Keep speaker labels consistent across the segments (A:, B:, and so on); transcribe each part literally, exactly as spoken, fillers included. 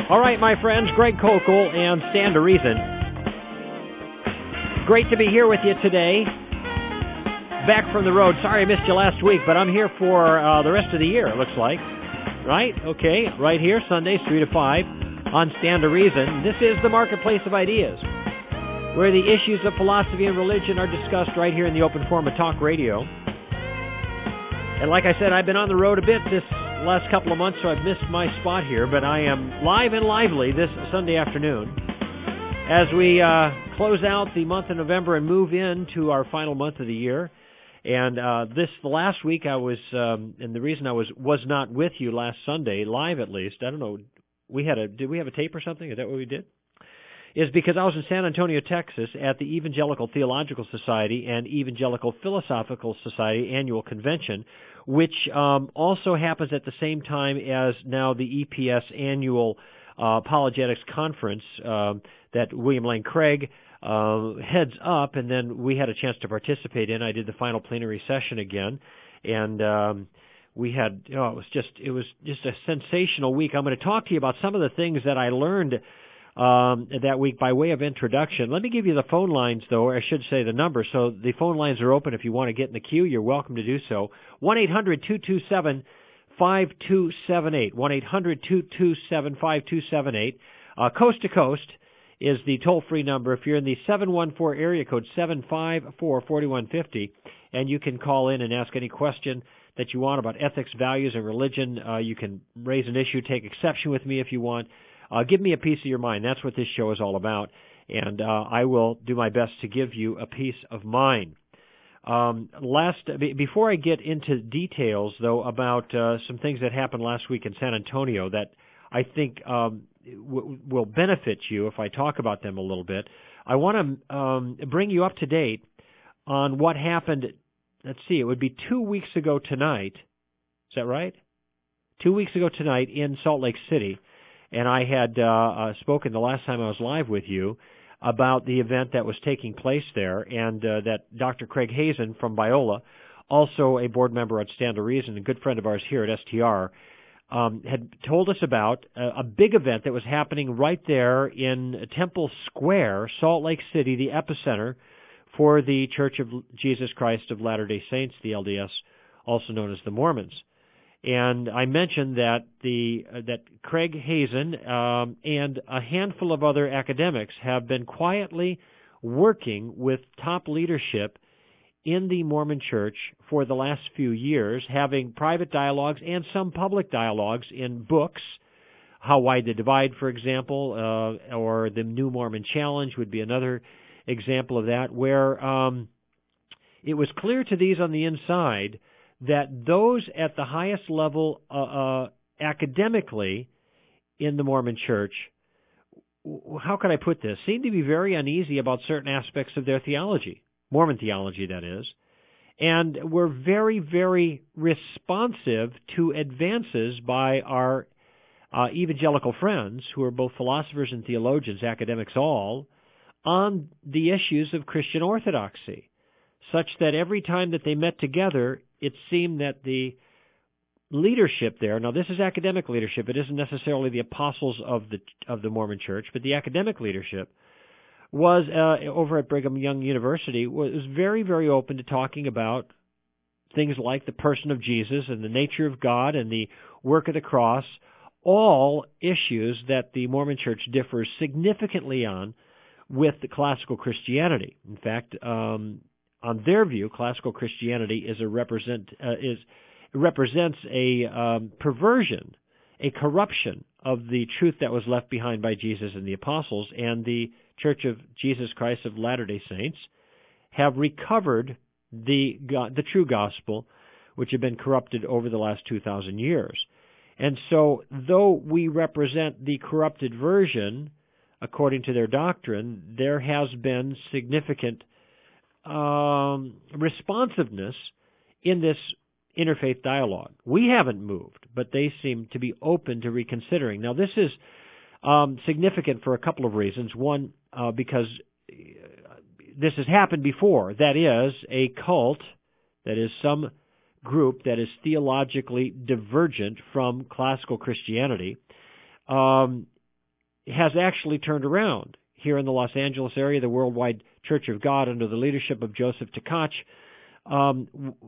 A: All right, my friends, Greg Kokel and Stand to Reason. Great to be here with you today. Back from the road. Sorry I missed you last week, but I'm here for uh, the rest of the year, it looks like. Right? Okay, right here, Sundays, three to five, on Stand to Reason. This is the Marketplace of Ideas, where the issues of philosophy and religion are discussed right here in the open form of talk radio. And like I said, I've been on the road a bit this last couple of months, so I've missed my spot here, but I am live and lively this Sunday afternoon as we uh, close out the month of November and move into our final month of the year. And uh, this the last week I was, um, and the reason I was was not with you last Sunday, live at least, I don't know, we had a, did we have a tape or something? Is that what we did? Is because I was in San Antonio, Texas at the Evangelical Theological Society and Evangelical Philosophical Society annual convention, which um, also happens at the same time as now the E P S annual uh, apologetics conference uh, that William Lane Craig uh, heads up, and then we had a chance to participate in. I did the final plenary session again, and um, we had, oh, it was just it was just a sensational week. I'm going to talk to you about some of the things that I learned Um, that week by way of introduction. Let me give you the phone lines, though, or I should say the number. So the phone lines are open if you want to get in the queue. You're welcome to do so. one eight hundred two two seven five two seven eight. one eight hundred two two seven five two seven eight. Uh, coast to coast is the toll-free number. If you're in the seven one four area code, seven five four, four one five zero, and you can call in and ask any question that you want about ethics, values, and religion. Uh, you can raise an issue, take exception with me if you want. Uh, give me a piece of your mind. That's what this show is all about, and uh, I will do my best to give you a piece of mine. Um, last, b- before I get into details, though, about uh, some things that happened last week in San Antonio that I think um, w- will benefit you if I talk about them a little bit, I want to um, bring you up to date on what happened. Let's see, it would be two weeks ago tonight. Is that right? Two weeks ago tonight in Salt Lake City. And I had uh, uh, spoken the last time I was live with you about the event that was taking place there, and uh, that Doctor Craig Hazen from Biola, also a board member at Stand to Reason, a good friend of ours here at S T R, um, had told us about a, a big event that was happening right there in Temple Square, Salt Lake City, the epicenter for the Church of Jesus Christ of Latter-day Saints, the L D S, also known as the Mormons. And I mentioned that the uh, that Craig Hazen um, and a handful of other academics have been quietly working with top leadership in the Mormon Church for the last few years, having private dialogues and some public dialogues in books. How Wide the Divide, for example, uh, or the New Mormon Challenge would be another example of that, where um, it was clear to these on the inside that those at the highest level uh, uh, academically in the Mormon Church, how could I put this, seem to be very uneasy about certain aspects of their theology, Mormon theology, that is, and were very, very responsive to advances by our uh, evangelical friends, who are both philosophers and theologians, academics all, on the issues of Christian orthodoxy, such that every time that they met together, it seemed that the leadership there, now this is academic leadership, it isn't necessarily the apostles of the of the Mormon Church, but the academic leadership was, uh, over at Brigham Young University, was very, very open to talking about things like the person of Jesus and the nature of God and the work of the cross, all issues that the Mormon Church differs significantly on with the classical Christianity. In fact, um, on their view, classical Christianity is a represent uh, is represents a um, perversion, a corruption of the truth that was left behind by Jesus and the apostles, and the Church of Jesus Christ of Latter-day Saints have recovered the the true gospel, which had been corrupted over the last two thousand years. And so, though we represent the corrupted version, according to their doctrine, there has been significant um, responsiveness in this interfaith dialogue. We haven't moved, but they seem to be open to reconsidering. Now, this is um, significant for a couple of reasons. One, uh, because this has happened before. That is, a cult, that is, some group that is theologically divergent from classical Christianity, um, has actually turned around. Here in the Los Angeles area, the Worldwide Church of God, under the leadership of Joseph Tkach, um,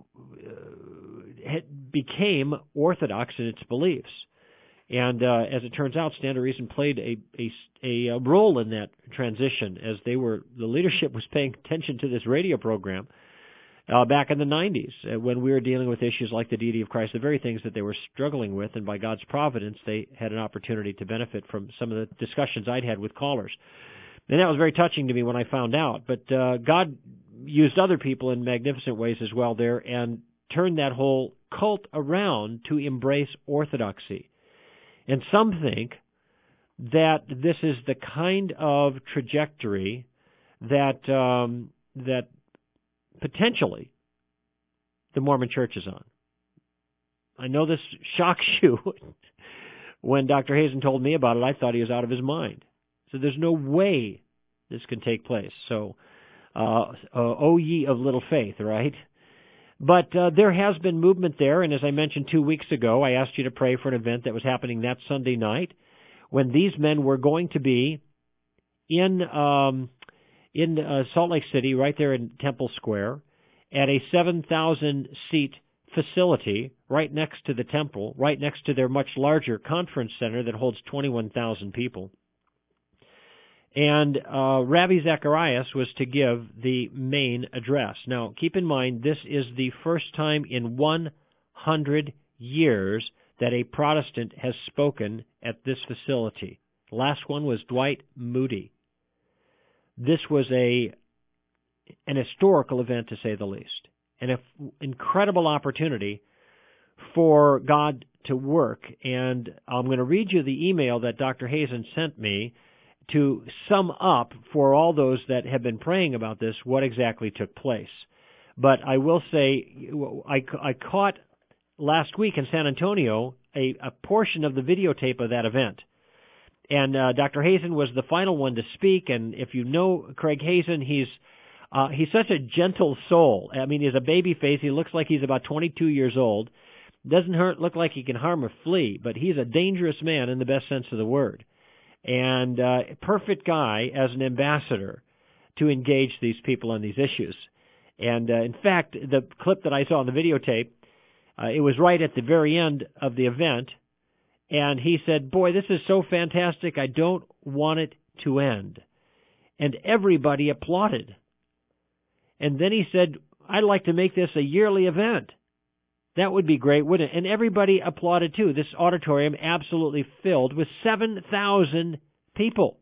A: became orthodox in its beliefs. And uh, as it turns out, Stand to Reason played a, a, a role in that transition, as they were the leadership was paying attention to this radio program uh, back in the nineties uh, when we were dealing with issues like the deity of Christ, the very things that they were struggling with, and by God's providence, they had an opportunity to benefit from some of the discussions I'd had with callers. And that was very touching to me when I found out. But uh, God used other people in magnificent ways as well there and turned that whole cult around to embrace orthodoxy. And some think that this is the kind of trajectory that um, that potentially the Mormon Church is on. I know this shocks you. When Doctor Hazen told me about it, I thought he was out of his mind. So there's no way this can take place. So, uh, uh, O ye of little faith, right? But uh, there has been movement there, and as I mentioned two weeks ago, I asked you to pray for an event that was happening that Sunday night when these men were going to be in um, in uh, Salt Lake City, right there in Temple Square, at a seven thousand seat facility right next to the temple, right next to their much larger conference center that holds twenty-one thousand people. And uh, Rabbi Zacharias was to give the main address. Now, keep in mind, this is the first time in one hundred years that a Protestant has spoken at this facility. The last one was Dwight Moody. This was a an historical event, to say the least, and an incredible opportunity for God to work. And I'm going to read you the email that Doctor Hazen sent me to sum up for all those that have been praying about this what exactly took place. But I will say, I, I caught last week in San Antonio a, a portion of the videotape of that event. And uh, Doctor Hazen was the final one to speak, and if you know Craig Hazen, he's uh, he's such a gentle soul. I mean, he's a baby face. He looks like he's about twenty-two years old. Doesn't hurt, look like he can harm a flea, but he's a dangerous man in the best sense of the word. And uh, perfect guy as an ambassador to engage these people on these issues. And uh, in fact, the clip that I saw on the videotape, uh, it was right at the very end of the event, and he said, "Boy, this is so fantastic, I don't want it to end." And everybody applauded. And then he said, "I'd like to make this a yearly event." That would be great, wouldn't it? And everybody applauded too. This auditorium absolutely filled with seven thousand people.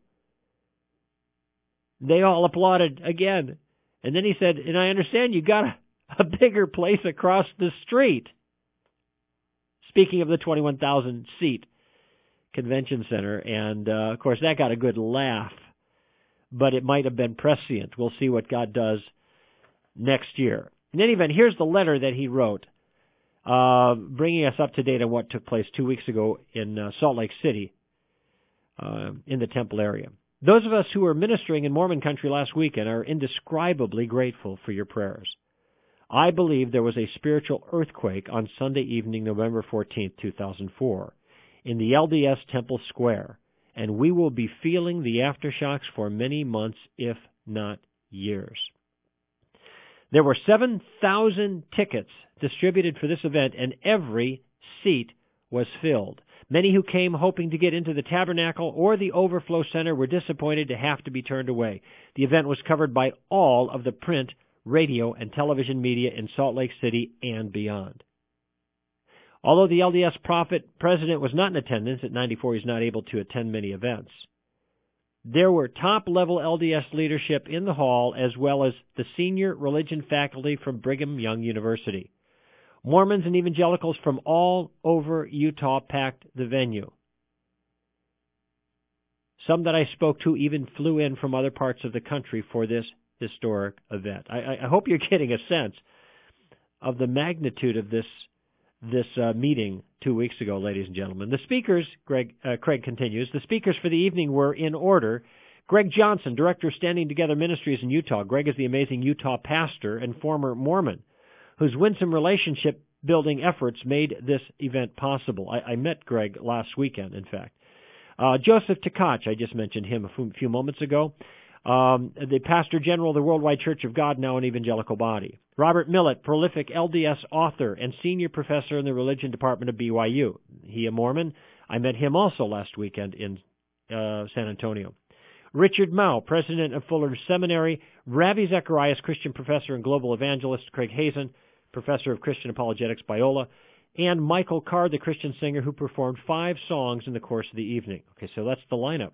A: They all applauded again. And then he said, "And I understand you got a, a bigger place across the street." Speaking of the twenty-one thousand seat convention center. And, uh, of course, that got a good laugh. But it might have been prescient. We'll see what God does next year. In any event, here's the letter that he wrote, Uh, bringing us up to date on what took place two weeks ago in uh, Salt Lake City, uh, in the Temple area. "Those of us who were ministering in Mormon country last weekend are indescribably grateful for your prayers. I believe there was a spiritual earthquake on Sunday evening, November fourteenth, two thousand four, in the L D S Temple Square, and we will be feeling the aftershocks for many months, if not years. There were seven thousand tickets distributed for this event, and every seat was filled. Many who came hoping to get into the Tabernacle or the Overflow Center were disappointed to have to be turned away. The event was covered by all of the print, radio, and television media in Salt Lake City and beyond. Although the L D S prophet president was not in attendance, at ninety-four he's not able to attend many events, there were top-level L D S leadership in the hall, as well as the senior religion faculty from Brigham Young University. Mormons and evangelicals from all over Utah packed the venue. Some that I spoke to even flew in from other parts of the country for this historic event. I, I hope you're getting a sense of the magnitude of this this uh, meeting two weeks ago, ladies and gentlemen. The speakers, Greg, uh, Craig continues, the speakers for the evening were in order: Greg Johnson, director of Standing Together Ministries in Utah. Greg is the amazing Utah pastor and former Mormon, whose winsome relationship-building efforts made this event possible. I, I met Greg last weekend, in fact. Uh, Joseph Tkach, I just mentioned him a few moments ago. Um, the Pastor General of the Worldwide Church of God, now an evangelical body. Robert Millett, prolific L D S author and senior professor in the religion department of B Y U. He a Mormon. I met him also last weekend in uh, San Antonio. Richard Mao, president of Fuller Seminary. Ravi Zacharias, Christian professor and global evangelist. Craig Hazen, professor of Christian apologetics, Biola. And Michael Card, the Christian singer who performed five songs in the course of the evening. Okay, so that's the lineup.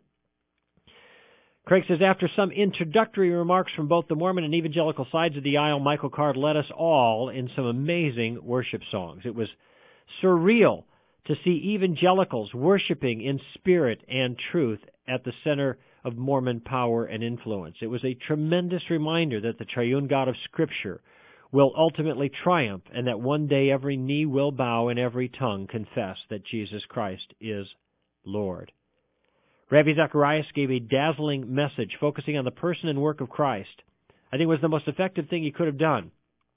A: Craig says, after some introductory remarks from both the Mormon and evangelical sides of the aisle, Michael Card led us all in some amazing worship songs. It was surreal to see evangelicals worshiping in spirit and truth at the center of Mormon power and influence. It was a tremendous reminder that the triune God of Scripture will ultimately triumph and that one day every knee will bow and every tongue confess that Jesus Christ is Lord. Ravi Zacharias gave a dazzling message focusing on the person and work of Christ. I think it was the most effective thing he could have done.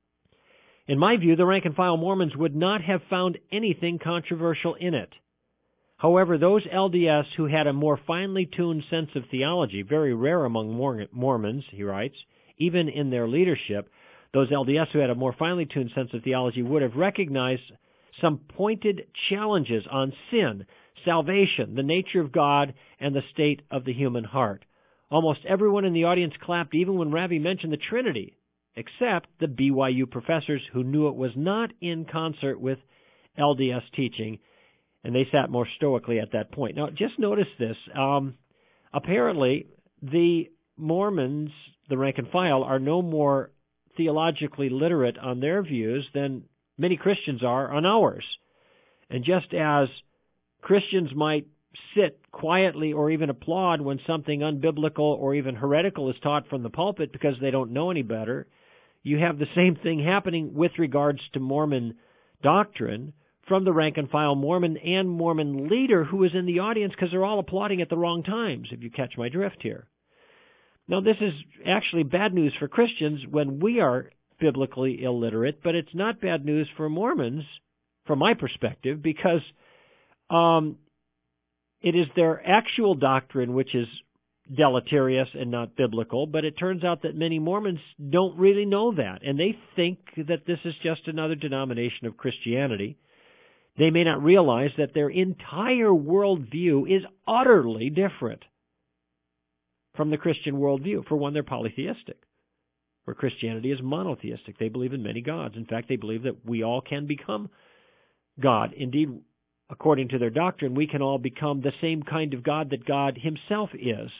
A: In my view, the rank-and-file Mormons would not have found anything controversial in it. However, those L D S who had a more finely tuned sense of theology, very rare among Mormons, he writes, even in their leadership, those L D S who had a more finely tuned sense of theology would have recognized some pointed challenges on sin, salvation, the nature of God, and the state of the human heart. Almost everyone in the audience clapped even when Ravi mentioned the Trinity, except the B Y U professors who knew it was not in concert with L D S teaching, and they sat more stoically at that point. Now, just notice this. Um, apparently, the Mormons, the rank and file, are no more theologically literate on their views than many Christians are on ours. And just as Christians might sit quietly or even applaud when something unbiblical or even heretical is taught from the pulpit because they don't know any better, you have the same thing happening with regards to Mormon doctrine from the rank-and-file Mormon and Mormon leader who is in the audience because they're all applauding at the wrong times, if you catch my drift here. Now, this is actually bad news for Christians when we are biblically illiterate, but it's not bad news for Mormons, from my perspective, because um, it is their actual doctrine which is deleterious and not biblical, but it turns out that many Mormons don't really know that, and they think that this is just another denomination of Christianity. They may not realize that their entire worldview is utterly different from the Christian worldview. For one, they're polytheistic, where Christianity is monotheistic. They believe in many gods. In fact, they believe that we all can become God. Indeed, according to their doctrine, we can all become the same kind of God that God himself is.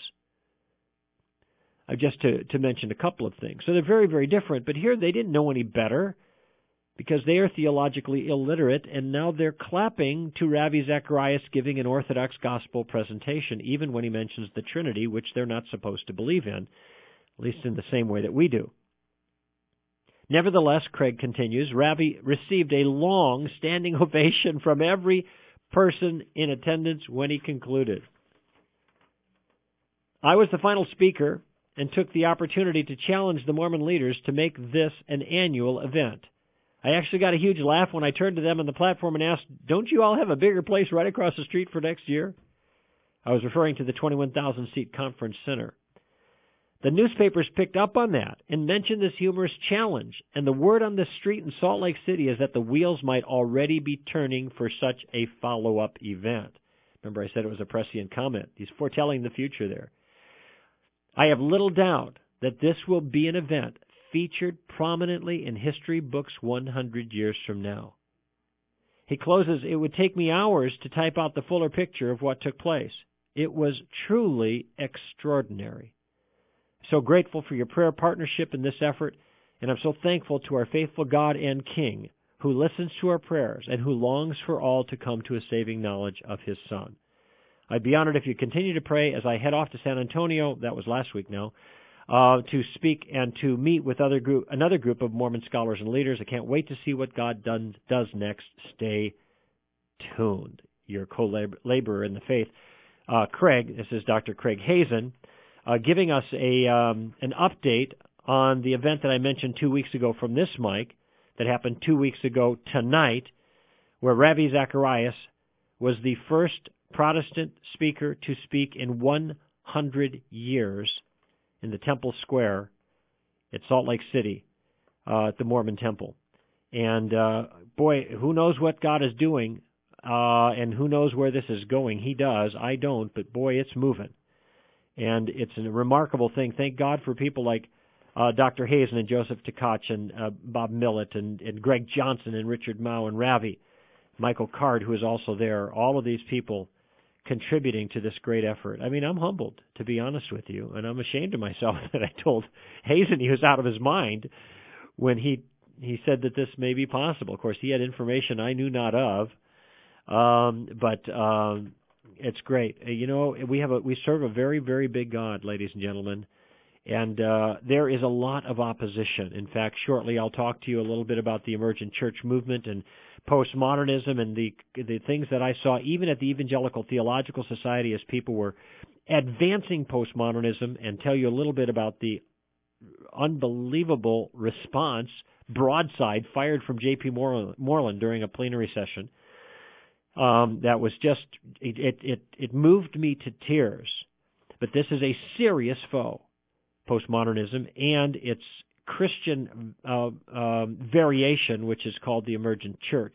A: Uh, just to, to mention a couple of things. So they're very, very different, but here they didn't know any better because they are theologically illiterate, and now they're clapping to Ravi Zacharias giving an Orthodox gospel presentation, even when he mentions the Trinity, which they're not supposed to believe in, at least in the same way that we do. Nevertheless, Craig continues, Ravi received a long standing ovation from every person in attendance when he concluded. I was the final speaker and took the opportunity to challenge the Mormon leaders to make this an annual event. I actually got a huge laugh when I turned to them on the platform and asked, don't you all have a bigger place right across the street for next year? I was referring to the twenty-one thousand seat conference center. The newspapers picked up on that and mentioned this humorous challenge, and the word on the street in Salt Lake City is that the wheels might already be turning for such a follow-up event. Remember, I said it was a prescient comment. He's foretelling the future there. I have little doubt that this will be an event featured prominently in history books one hundred years from now. He closes, it would take me hours to type out the fuller picture of what took place. It was truly extraordinary. So grateful for your prayer partnership in this effort, and I'm so thankful to our faithful God and King who listens to our prayers and who longs for all to come to a saving knowledge of his Son. I'd be honored if you continue to pray as I head off to San Antonio, that was last week now, uh, to speak and to meet with other group, another group of Mormon scholars and leaders. I can't wait to see what God done, does next. Stay tuned. Your co-laborer in the faith, uh, Craig, this is Doctor Craig Hazen, uh, giving us a um, an update on the event that I mentioned two weeks ago from this mic that happened two weeks ago tonight, where Ravi Zacharias was the first Protestant speaker to speak in one hundred years in the Temple Square at Salt Lake City, uh, at the Mormon Temple. And, uh, boy, who knows what God is doing, uh, and who knows where this is going. He does. I don't, but, boy, it's moving. And it's a remarkable thing. Thank God for people like uh, Doctor Hazen and Joseph Tkach and uh, Bob Millett and, and Greg Johnson and Richard Mao and Ravi, Michael Card, who is also there, all of these people contributing to this great effort. I mean, I'm humbled, to be honest with you, and I'm ashamed of myself that I told Hazen he was out of his mind when he he said that this may be possible. Of course, he had information I knew not of, um, but um, it's great. You know, we have a we serve a very, very big God, ladies and gentlemen, and uh, there is a lot of opposition. In fact, shortly I'll talk to you a little bit about the emergent church movement and postmodernism and the the things that I saw even at the Evangelical Theological Society as people were advancing postmodernism, and tell you a little bit about the unbelievable response, broadside fired from J P Moreland during a plenary session. Um, that was just, it, it, it moved me to tears. But this is a serious foe, postmodernism, and its Christian uh, um, variation, which is called the emergent church.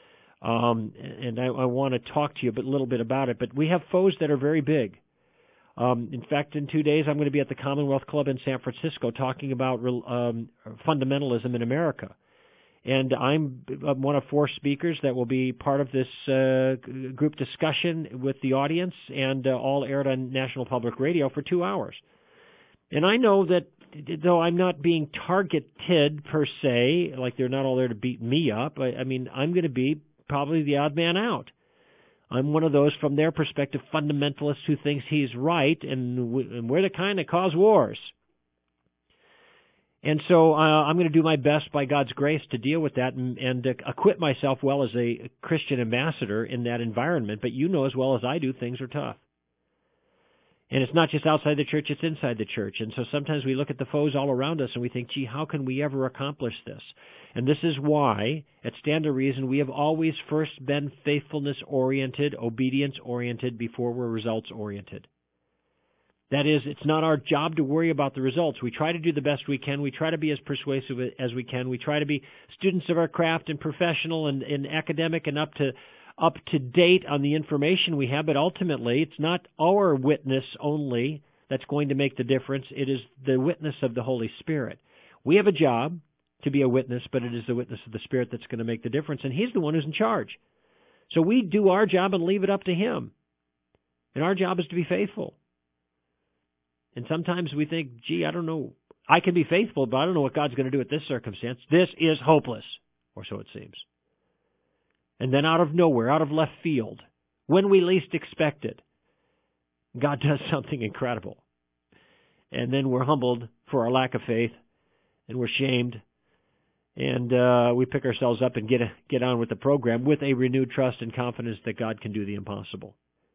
A: Um, and I, I want to talk to you a little bit about it. But we have foes that are very big. Um, in fact, in two days, I'm going to be at the Commonwealth Club in San Francisco talking about um, fundamentalism in America. And I'm one of four speakers that will be part of this uh, group discussion with the audience, and uh, all aired on National Public Radio for two hours. And I know that though I'm not being targeted per se, like they're not all there to beat me up, I, I mean, I'm going to be probably the odd man out. I'm one of those, from their perspective, fundamentalists who thinks he's right, and, we, and we're the kind that cause wars. And so uh, I'm going to do my best by God's grace to deal with that and, and uh, equip myself well as a Christian ambassador in that environment. But you know as well as I do, things are tough. And it's not just outside the church, it's inside the church. And so sometimes we look at the foes all around us and we think, gee, how can we ever accomplish this? And this is why, at Stand to Reason, we have always first been faithfulness-oriented, obedience-oriented, before we're results-oriented. That is, it's not our job to worry about the results. We try to do the best we can. We try to be as persuasive as we can. We try to be students of our craft and professional and, and academic and up to up to date on the information we have. But ultimately, it's not our witness only that's going to make the difference. It is the witness of the Holy Spirit. We have a job to be a witness, but it is the witness of the Spirit that's going to make the difference, and He's the one who's in charge. So we do our job and leave it up to Him. And our job is to be faithful. And sometimes we think, gee, I don't know, I can be faithful, but I don't know what God's going to do with this circumstance. This is hopeless, or so it seems. And then out of nowhere, out of left field, when we least expect it, God does something incredible. And then we're humbled for our lack of faith, and we're shamed, and uh, we pick ourselves up and get a, get on with the program with a renewed trust and confidence that God can do the impossible.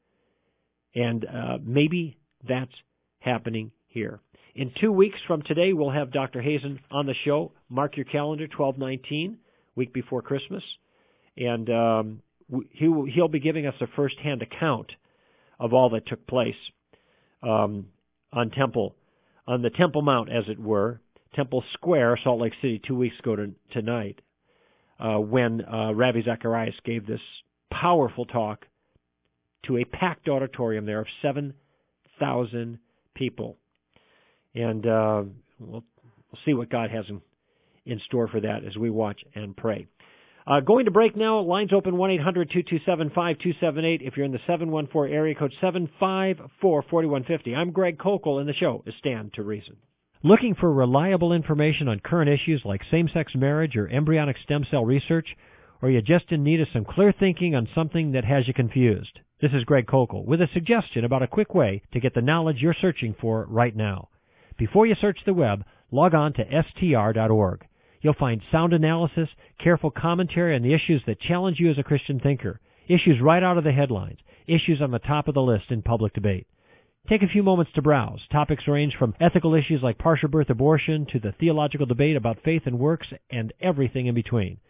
A: And uh, maybe that's happening here. In two weeks from today, we'll have Doctor Hazen on the show. Mark your calendar, twelve nineteen, week before Christmas. And um, he will, he'll be giving us a first-hand account of all that took place um, on Temple, on the Temple Mount, as it were, Temple Square, Salt Lake City, two weeks ago to, tonight, uh, when uh, Ravi Zacharias gave this powerful talk to a packed auditorium there of seven thousand people. And uh, we'll, we'll see what God has in, in store for that as we watch and pray. Uh, going to break now. Lines open one eight hundred two two seven five two seven eight. If you're in the seven one four area code, seven five four, four one five zero. I'm Greg Kokel, and the show is Stand to Reason. Looking for reliable information on current issues like same-sex marriage or embryonic stem cell research? Or you just in need of some clear thinking on something that has you confused? This is Greg Kokel with a suggestion about a quick way to get the knowledge you're searching for right now. Before you search the web, log on to S T R dot org. You'll find sound analysis, careful commentary on the issues that challenge you as a Christian thinker, issues right out of the headlines, issues on the top of the list in public debate. Take a few moments to browse. Topics range from ethical issues like partial birth abortion to the theological debate about faith and works and everything in between.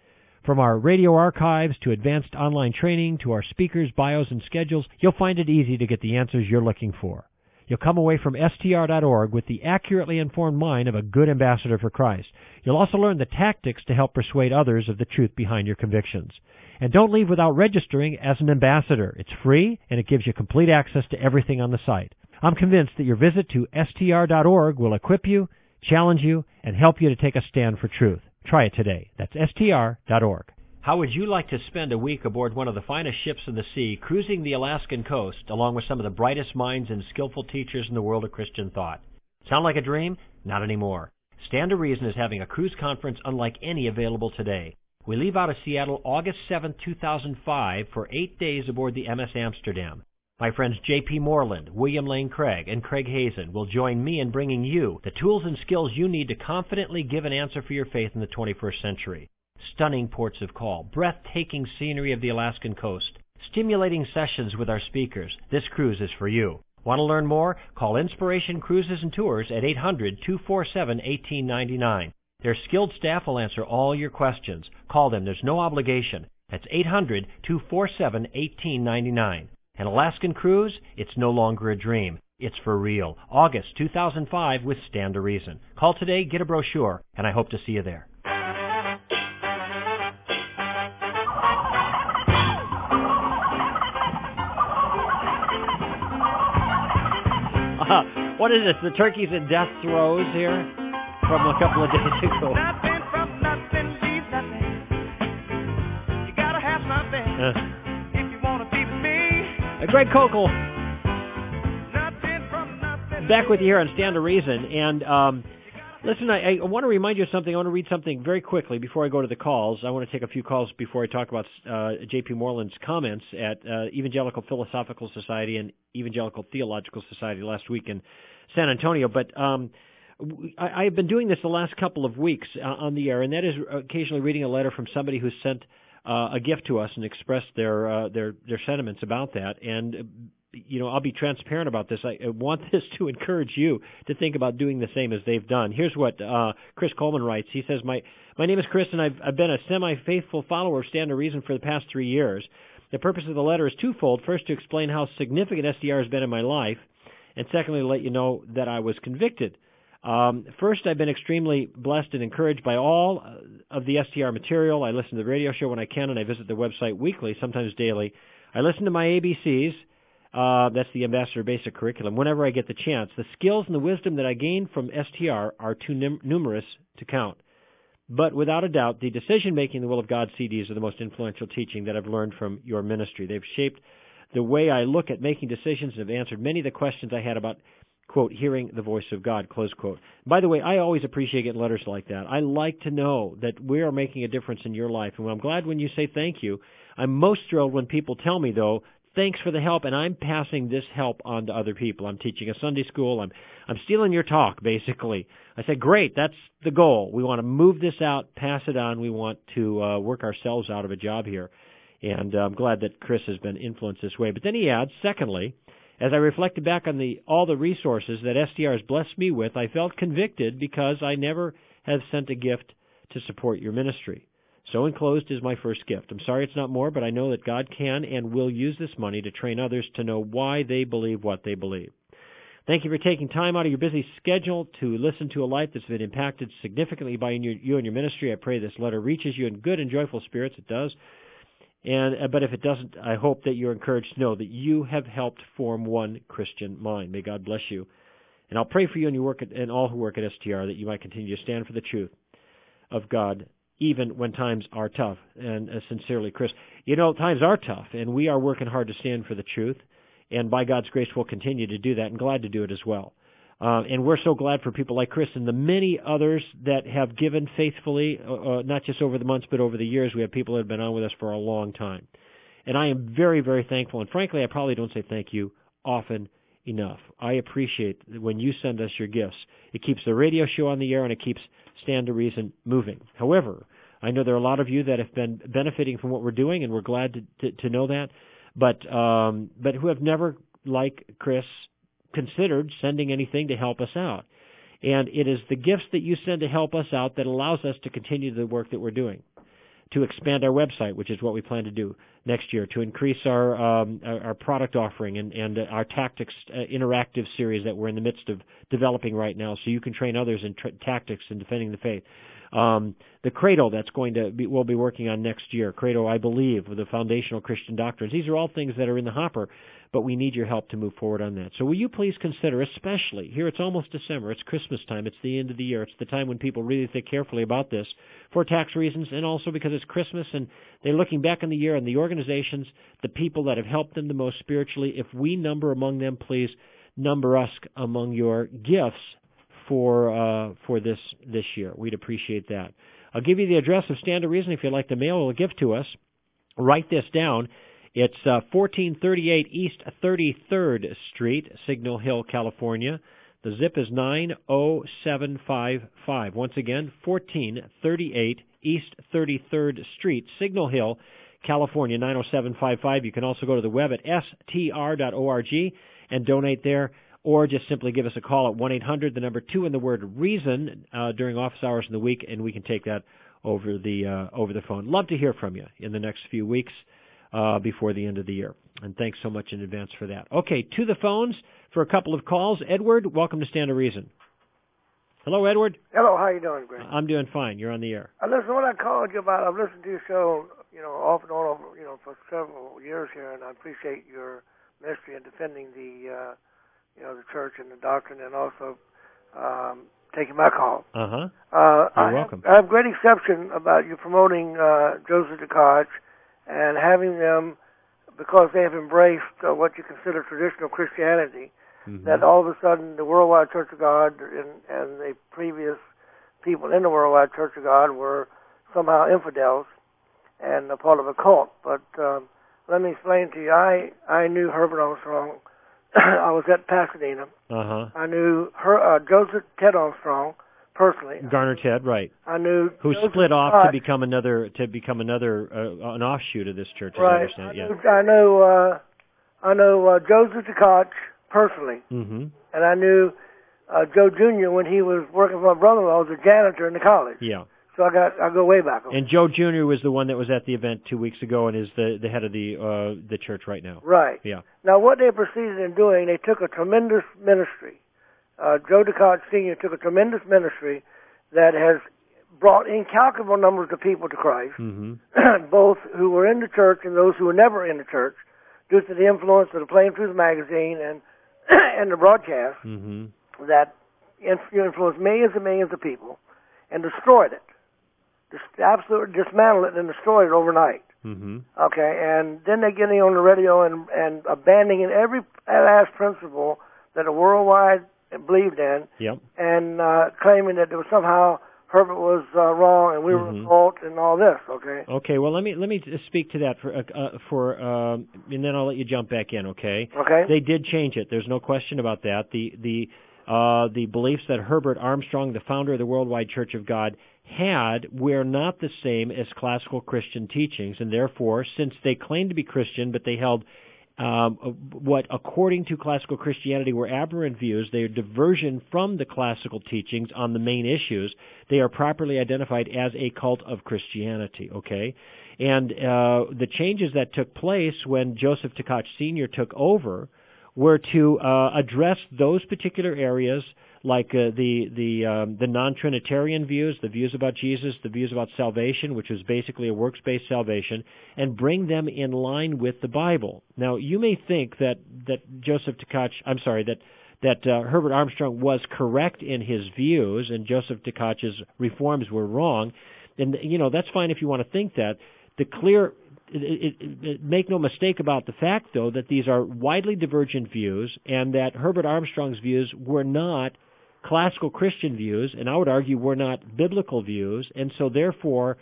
A: From our radio archives to advanced online training to our speakers, bios, and schedules, you'll find it easy to get the answers you're looking for. You'll come away from S T R dot org with the accurately informed mind of a good ambassador for Christ. You'll also learn the tactics to help persuade others of the truth behind your convictions. And don't leave without registering as an ambassador. It's free, and it gives you complete access to everything on the site. I'm convinced that your visit to S T R dot org will equip you, challenge you, and help you to take a stand for truth. Try it today. That's S T R dot org. How would you like to spend a week aboard one of the finest ships in the sea, cruising the Alaskan coast, along with some of the brightest minds and skillful teachers in the world of Christian thought? Sound like a dream? Not anymore. Stand to Reason is having a cruise conference unlike any available today. We leave out of Seattle August seventh, two thousand five for eight days aboard the M S Amsterdam. My friends J P Moreland, William Lane Craig, and Craig Hazen will join me in bringing you the tools and skills you need to confidently give an answer for your faith in the twenty-first century. Stunning ports of call, breathtaking scenery of the Alaskan coast, stimulating sessions with our speakers. This cruise is for you. Want to learn more? Call Inspiration Cruises and Tours at eight hundred, two four seven, one eight nine nine. Their skilled staff will answer all your questions. Call them. There's no obligation. That's eight hundred, two four seven, one eight nine nine. An Alaskan cruise? It's no longer a dream. It's for real. August two thousand five with Stand to Reason. Call today, get a brochure, and I hope to see you there. Uh, what is this? The turkeys in death throes here from a couple of days ago.
B: Nothing from nothing leaves nothing. You gotta have something uh, if you want to be with me.
A: Uh, Greg Kokel.
B: Nothing from nothing.
A: Back with you here on Stand to Reason. And um, listen, I, I want to remind you of something. I want to read something very quickly before I go to the calls. I want to take a few calls before I talk about uh, J P Moreland's comments at uh, Evangelical Philosophical Society and Evangelical Theological Society last week in San Antonio. But um, I, I've been doing this the last couple of weeks uh, on the air, and that is occasionally reading a letter from somebody who sent uh, a gift to us and expressed their uh, their their sentiments about that. And you know, I'll be transparent about this. I, I want this to encourage you to think about doing the same as they've done. Here's what uh, Chris Coleman writes. He says, "My my name is Chris, and I've I've been a semi-faithful follower of Stand to Reason for the past three years. The purpose of the letter is twofold. First, to explain how significant S D R has been in my life, and secondly, to let you know that I was convicted. Um, first, I've been extremely blessed and encouraged by all of the S T R material. I listen to the radio show when I can, and I visit the website weekly, sometimes daily. I listen to my A B Cs. Uh, that's the Ambassador Basic Curriculum. Whenever I get the chance, the skills and the wisdom that I gain from S T R are too num- numerous to count. But without a doubt, the decision-making the Will of God C Ds are the most influential teaching that I've learned from your ministry. They've shaped the way I look at making decisions and have answered many of the questions I had about, quote, hearing the voice of God, close quote. By the way, I always appreciate getting letters like that. I like to know that we are making a difference in your life. And I'm glad when you say thank you. I'm most thrilled when people tell me, though, thanks for the help, and I'm passing this help on to other people. I'm teaching a Sunday school. I'm I'm stealing your talk, basically. I said, great, that's the goal. We want to move this out, pass it on. We want to uh, work ourselves out of a job here. And uh, I'm glad that Chris has been influenced this way. But then he adds, secondly, as I reflected back on the all the resources that S T R has blessed me with, I felt convicted because I never have sent a gift to support your ministry. So enclosed is my first gift. I'm sorry it's not more, but I know that God can and will use this money to train others to know why they believe what they believe. Thank you for taking time out of your busy schedule to listen to a life that's been impacted significantly by you and your ministry. I pray this letter reaches you in good and joyful spirits. It does. And uh, but if it doesn't, I hope that you're encouraged to know that you have helped form one Christian mind. May God bless you. And I'll pray for you and your work at, and all who work at S T R that you might continue to stand for the truth of God, even when times are tough. And uh, sincerely, Chris, you know, times are tough, and we are working hard to stand for the truth. And by God's grace, we'll continue to do that, and glad to do it as well. Uh, and we're so glad for people like Chris and the many others that have given faithfully, uh, uh, not just over the months, but over the years. We have people that have been on with us for a long time. And I am very, very thankful. And frankly, I probably don't say thank you often enough. I appreciate when you send us your gifts. It keeps the radio show on the air, and it keeps Stand to Reason moving. However, I know there are a lot of you that have been benefiting from what we're doing, and we're glad to, to, to know that, but um, but who have never, like Chris, considered sending anything to help us out. And it is the gifts that you send to help us out that allows us to continue the work that we're doing. to expand our website, which is what we plan to do next year, to increase our um, our, our product offering and, and our tactics uh, interactive series that we're in the midst of developing right now, so you can train others in tra- tactics in defending the faith. Um, the Credo that's going to be, we'll be working on next year. Credo, I believe, with the foundational Christian doctrines. These are all things that are in the hopper, but we need your help to move forward on that. So will you please consider, especially here, it's almost December, it's Christmas time, it's the end of the year, it's the time when people really think carefully about this for tax reasons, and also because it's Christmas and they're looking back on the year and the organizations, the people that have helped them the most spiritually. If we number among them, please number us among your gifts for uh, for this this year. We'd appreciate that. I'll give you the address of Stand to Reason if you'd like to mail a gift to us. Write this down. It's uh, fourteen thirty-eight East thirty-third Street, Signal Hill, California. The zip is nine oh seven five five. Once again, fourteen thirty-eight East thirty-third Street, Signal Hill, California, nine oh seven five five. You can also go to the web at s t r dot org and donate there, or just simply give us a call at one eight hundred, the number two, and the word reason uh, during office hours in the week, and we can take that over the uh, over the phone. Love to hear from you in the next few weeks uh, before the end of the year. And thanks so much in advance for that. Okay, to the phones for a couple of calls. Edward, welcome to Stand to Reason. Hello, Edward.
C: Hello, how you doing, Greg?
A: I'm doing fine. You're on the air.
C: Uh, listen, what I called you about, I've listened to your show, you know, off and on, over, you know, for several years here, and I appreciate your ministry in defending the, uh, you know, the church and the doctrine, and also um, taking my call.
A: Uh-huh.
C: Uh,
A: You're
C: I
A: welcome.
C: Have, I have great exception about you promoting uh, Joseph Tkach and having them, because they have embraced uh, what you consider traditional Christianity, mm-hmm. that all of a sudden the Worldwide Church of God and, and the previous people in the Worldwide Church of God were somehow infidels and a part of a cult. But um, let me explain to you, I, I knew Herbert Armstrong. I was at Pasadena.
A: Uh-huh.
C: I knew her, uh, Joseph Ted Armstrong personally.
A: Garner Ted, right.
C: I knew
A: who
C: Joseph
A: split off
C: Tkach.
A: to become another to become another uh, an offshoot of this church. As
C: Right.
A: I understand.
C: I
A: Yeah.
C: know, I know, uh, I know uh, Joseph Tkach personally,
A: Mm-hmm.
C: and I knew uh, Joe Junior when he was working for my brother-in-law as a janitor in the college.
A: Yeah.
C: So I got I go way back.
A: And Joe Junior was the one that was at the event two weeks ago and is the the head of the uh, the church right now.
C: Right.
A: Yeah.
C: Now what they proceeded in doing, they took a tremendous ministry. Uh, Joe Tkach Senior took a tremendous ministry that has brought incalculable numbers of people to Christ,
A: mm-hmm.
C: both who were in the church and those who were never in the church, due to the influence of the Plain Truth magazine and and the broadcast
A: mm-hmm.
C: that influenced millions and millions of people and destroyed it. Just absolutely dismantle it and destroy it overnight.
A: Mm-hmm.
C: Okay, and then they get on the radio and, and abandoning every last principle that the worldwide believed in,
A: yep.
C: and uh, claiming that there was somehow Herbert was uh, wrong and we
A: mm-hmm.
C: were a cult and all this. Okay.
A: Okay. Well, let me let me speak to that for uh, uh, for um, and then I'll let you jump back in. Okay.
C: Okay.
A: They did change it. There's no question about that. The the uh, the beliefs that Herbert Armstrong, the founder of the Worldwide Church of God, had were not the same as classical Christian teachings, and therefore, since they claimed to be Christian, but they held um, what, according to classical Christianity, were aberrant views, they are diversion from the classical teachings on the main issues. They are properly identified as a cult of Christianity, okay? And uh, the changes that took place when Joseph Tkach Senior took over were to uh, address those particular areas, like uh, the the um, the non-Trinitarian views, the views about Jesus, the views about salvation, which was basically a works-based salvation, and bring them in line with the Bible. Now, you may think that that Joseph Tkach, I'm sorry, that that uh, Herbert Armstrong was correct in his views, and Joseph Tkach's reforms were wrong, and you know that's fine if you want to think that. The clear It, it, it, make no mistake about the fact, though, that these are widely divergent views and that Herbert Armstrong's views were not classical Christian views, and I would argue were not biblical views. And so, therefore,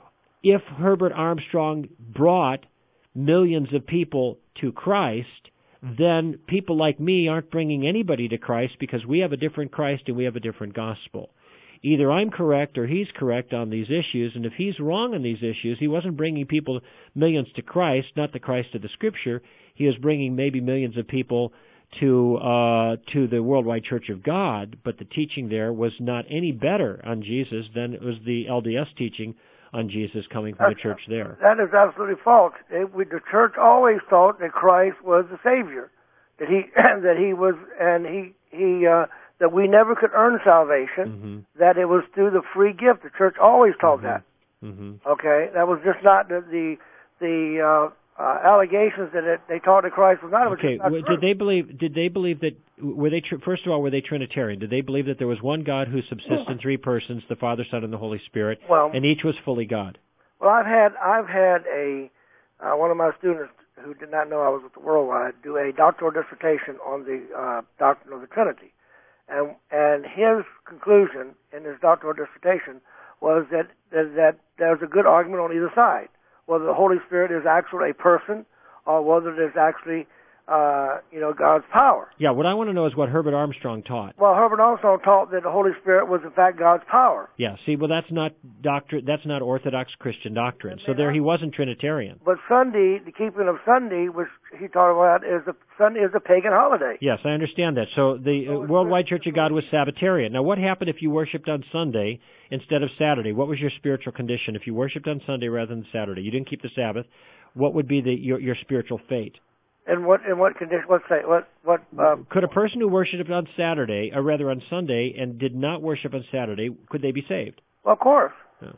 A: if Herbert Armstrong brought millions of people to Christ, then people like me aren't bringing anybody to Christ because we have a different Christ and we have a different gospel. Either I'm correct or he's correct on these issues, and if he's wrong on these issues, he wasn't bringing people, millions to Christ, not the Christ of the Scripture. He was bringing maybe millions of people to uh, to the Worldwide Church of God, but the teaching there was not any better on Jesus than it was the L D S teaching on Jesus coming from the church there.
C: That is absolutely false. It, we, the church always thought that Christ was the Savior, that he that he was, and he he uh, that we never could earn salvation.
A: Mm-hmm.
C: That it was through the free gift. The church always taught
A: Mm-hmm.
C: that.
A: Mm-hmm.
C: Okay, that was just not the the, the uh, uh, allegations that it, they taught that Christ was not.
A: Okay,
C: just not
A: w-
C: true.
A: did they believe? Did they believe that? Were they tr- first of all were they Trinitarian? Did they believe that there was one God who subsists in three persons, the Father, Son, and the Holy Spirit,
C: Well,
A: and each was fully God?
C: Well, I've had I've had a uh, one of my students who did not know I was with the Worldwide do a doctoral dissertation on the uh, doctrine of the Trinity, and and his conclusion in his doctoral dissertation was that that, that there's a good argument on either side, whether the Holy Spirit is actually a person or whether it is actually uh, you know God's power.
A: Yeah, what I want to know is what Herbert Armstrong taught.
C: Well, Herbert Armstrong taught that the Holy Spirit was in fact God's power.
A: Yeah, see, well, that's not doctrine. That's not Orthodox Christian doctrine. So there, he wasn't Trinitarian.
C: But Sunday, the keeping of Sunday, which he taught about, is a Sunday is a pagan holiday.
A: Yes, I understand that. So the uh, Worldwide Church of God was Sabbatarian. Now, what happened if you worshipped on Sunday instead of Saturday? What was your spiritual condition if you worshipped on Sunday rather than Saturday? You didn't keep the Sabbath. What would be the your, your spiritual fate?
C: In what in what condition? What say? What what? Uh,
A: Could a person who worshipped on Saturday, or rather on Sunday, and did not worship on Saturday, could they be saved?
C: well, of course.
A: Oh.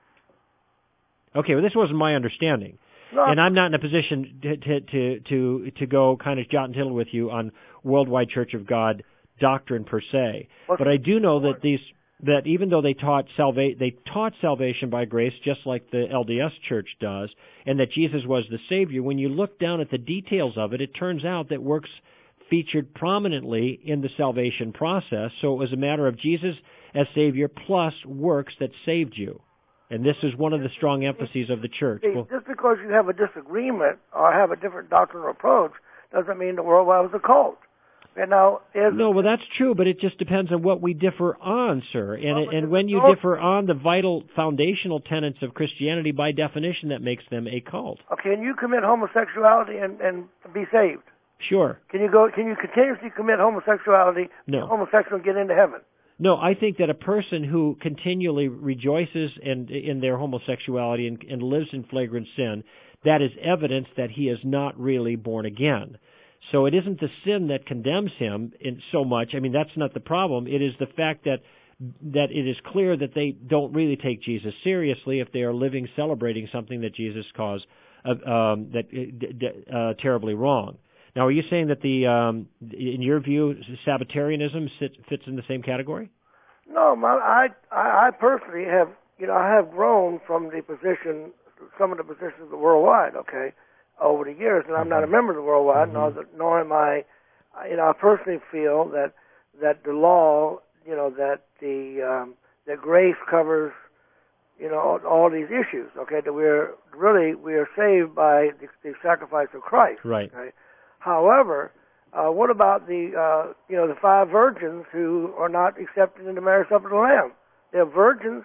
A: Okay, well, this wasn't my understanding.
C: No,
A: And I'm not in a position to to to to, to go kind of jot and tittle with you on Worldwide Church of God doctrine per se.
C: Well,
A: But I do know that these that even though they taught salva- they taught salvation by grace just like the L D S Church does, and that Jesus was the Savior, when you look down at the details of it, it turns out that works featured prominently in the salvation process. So it was a matter of Jesus as Savior plus works that saved you. And this is one of the strong emphases of the church.
C: see,
A: Well,
C: just because you have a disagreement or have a different doctrinal approach doesn't mean the Worldwide was a cult. And now, is
A: no, well, that's true, but it just depends on what we differ on, sir. And
C: Well, but
A: and
C: it's
A: when you
C: also-
A: differ on the vital foundational tenets of Christianity, by definition, that makes them a cult.
C: okay, can you commit homosexuality and, and be saved?
A: Sure.
C: Can you go? Can you continuously commit homosexuality?
A: No.
C: Homosexual and get into heaven?
A: No, I think that a person who continually rejoices in, in their homosexuality and, and lives in flagrant sin, that is evidence that he is not really born again. So it isn't the sin that condemns him in so much. I mean, that's not the problem. It is the fact that that it is clear that they don't really take Jesus seriously if they are living celebrating something that Jesus caused uh, um, that uh, uh, terribly wrong. Now, are you saying that the, um, in your view, Sabbatarianism sits, fits in the same category?
C: No, my, I, I I personally have, you know, I have grown from the position, some of the positions of the Worldwide, okay, over the years, and I'm not a member of the Worldwide,
A: Mhm.
C: nor, the, nor am I, you know, I personally feel that that the law, you know, that the um, that grace covers, you know, all, all these issues, okay, that we're really we are saved by the, the sacrifice of Christ,
A: Right.
C: okay? However, uh, what about the, uh, you know, the five virgins who are not accepted in the marriage supper of the Lamb? They're virgins.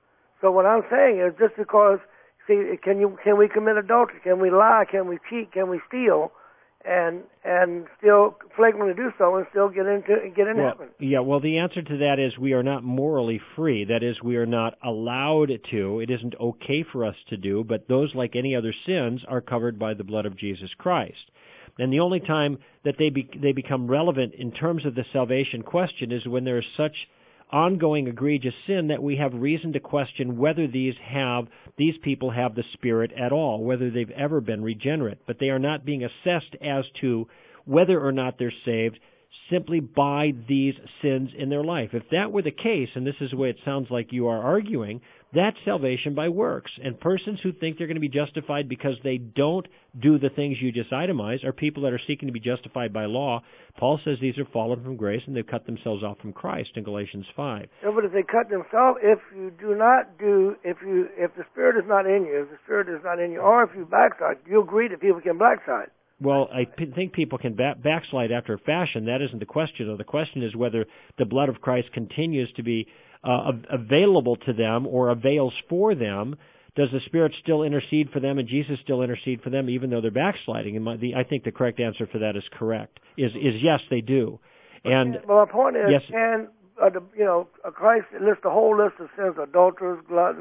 C: So what I'm saying is, just because, see, can you can we commit adultery? Can we lie? Can we cheat? Can we steal? And and still flagrantly do so and still get into get in
A: Well,
C: heaven?
A: yeah, well, the answer to that is we are not morally free. That is, we are not allowed to. It isn't okay for us to do, but those, like any other sins, are covered by the blood of Jesus Christ. And the only time that they be, they become relevant in terms of the salvation question is when there is such ongoing egregious sin that we have reason to question whether these have these people have the Spirit at all, whether they've ever been regenerate. But they are not being assessed as to whether or not they're saved simply by these sins in their life. If that were the case, and this is the way it sounds like you are arguing, that's salvation by works. And persons who think they're going to be justified because they don't do the things you just itemized are people that are seeking to be justified by law. Paul says these are fallen from grace and they've cut themselves off from Christ in Galatians five.
C: No, but if they cut themselves, if you do not do, if you if the Spirit is not in you, if the Spirit is not in you, or if you backslide, you agree that people can backslide.
A: Well, I p- think people can ba- backslide after a fashion. That isn't the question, though. The question is whether the blood of Christ continues to be uh, available to them or avails for them. Does the Spirit still intercede for them and Jesus still intercede for them even though they're backsliding? And my, the, I think the correct answer for that is correct, is is yes, they do. And
C: well, my point is,
A: yes,
C: can uh, the, you know, uh, Christ lists a whole list of sins: adulterers, gluttons,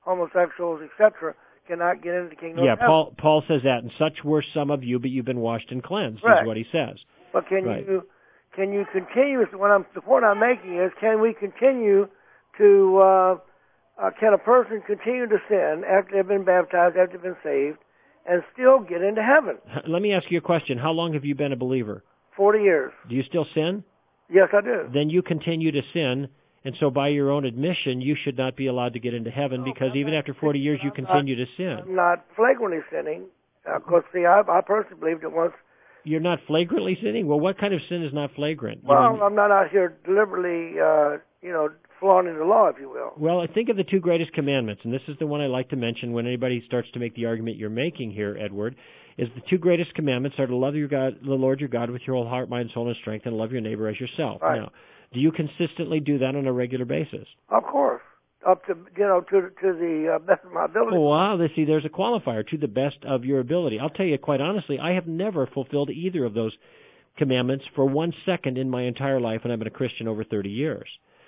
C: homosexuals, et cetera, cannot get into the kingdom
A: yeah,
C: of heaven.
A: Paul Paul says that, and such were some of you, but you've been washed and cleansed,
C: Right.
A: is what he says.
C: But can
A: Right.
C: you can you continue? What I'm the point I'm making is, can we continue to uh, uh, can a person continue to sin after they've been baptized, after they've been saved, and still get into heaven?
A: Let me ask you a question. How long have you been a believer?
C: Forty years.
A: Do you still sin?
C: Yes, I do.
A: Then you continue to sin, and so by your own admission, you should not be allowed to get into heaven, because even after forty years, you continue to sin.
C: I'm not flagrantly sinning. Of course, see, I, I personally believed it once.
A: You're not flagrantly sinning? Well, what kind of sin is not flagrant? You
C: Well,
A: mean-
C: I'm not out here deliberately, uh, you know, flaunting the law, if you will.
A: Well, I think of the two greatest commandments, and this is the one I like to mention when anybody starts to make the argument you're making here, Edward, is the two greatest commandments are to love your God, the Lord your God with your whole heart, mind, soul, and strength, and love your neighbor as yourself.
C: Right.
A: Now, do you consistently do that on a regular basis?
C: Of course, up to you know to to the uh, best of my ability.
A: Oh, wow. They see there's a qualifier, to the best of your ability. I'll tell you quite honestly, I have never fulfilled either of those commandments for one second in my entire life, and I've been a Christian over thirty years.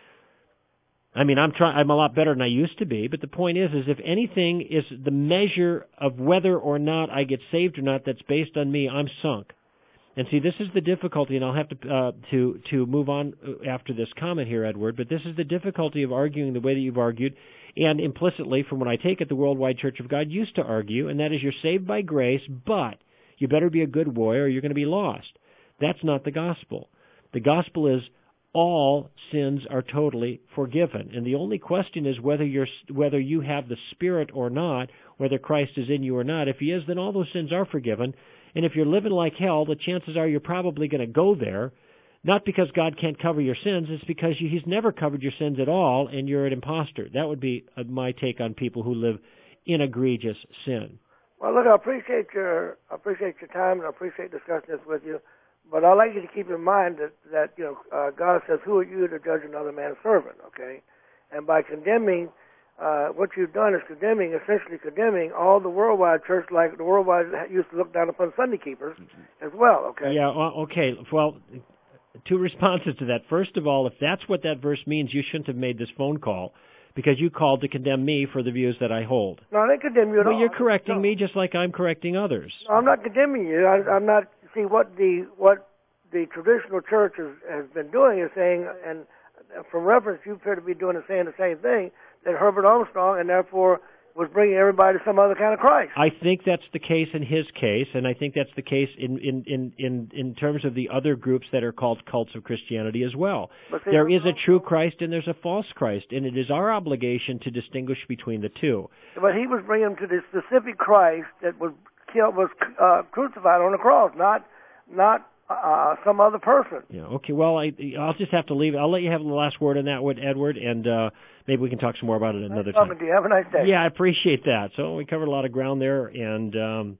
A: I mean, I'm trying. I'm a lot better than I used to be, but the point is, is if anything is the measure of whether or not I get saved or not, that's based on me, I'm sunk. And see, this is the difficulty, and I'll have to uh, to to move on after this comment here, Edward. But this is the difficulty of arguing the way that you've argued, and implicitly, from what I take it, the Worldwide Church of God used to argue, and that is, you're saved by grace, but you better be a good boy or you're going to be lost. That's not the gospel. The gospel is, all sins are totally forgiven, and the only question is whether you're whether you have the Spirit or not, whether Christ is in you or not. If He is, then all those sins are forgiven. And if you're living like hell, the chances are you're probably going to go there, not because God can't cover your sins, it's because you, He's never covered your sins at all, and you're an imposter. That would be uh, my take on people who live in egregious sin.
C: Well, look, I appreciate your I appreciate your time, and I appreciate discussing this with you. But I'd like you to keep in mind that, that you know, uh, God says, who are you to judge another man's servant, okay? And by condemning, uh, what you've done is condemning, essentially condemning all the worldwide church, like the worldwide used to look down upon Sunday keepers as well, okay?
A: Yeah, okay. Well, two responses to that. First of all, if that's what that verse means, you shouldn't have made this phone call, because you called to condemn me for the views that I hold.
C: No, I didn't condemn you at
A: well,
C: all.
A: Well, you're correcting
C: no.
A: me just like I'm correcting others.
C: No, I'm not condemning you. I, I'm not... See, what the what the traditional church has, has been doing is saying, and from reference, you appear to be doing and saying the same thing, that Herbert Armstrong, and therefore was bringing everybody to some other kind of Christ.
A: I think that's the case in his case, and I think that's the case in in, in, in, in terms of the other groups that are called cults of Christianity as well.
C: See,
A: there is a true Christ and there's a false Christ, and it is our obligation to distinguish between the two.
C: But he was bringing them to the specific Christ that was killed, was uh, crucified on the cross, not not uh, some other person.
A: Yeah. Okay. Well, I, I'll just have to leave. I'll let you have the last word on that one, Edward, and uh, maybe we can talk some more about it another
C: nice
A: time.
C: To you. Have a nice day.
A: Yeah, I appreciate that. So we covered a lot of ground there, and um,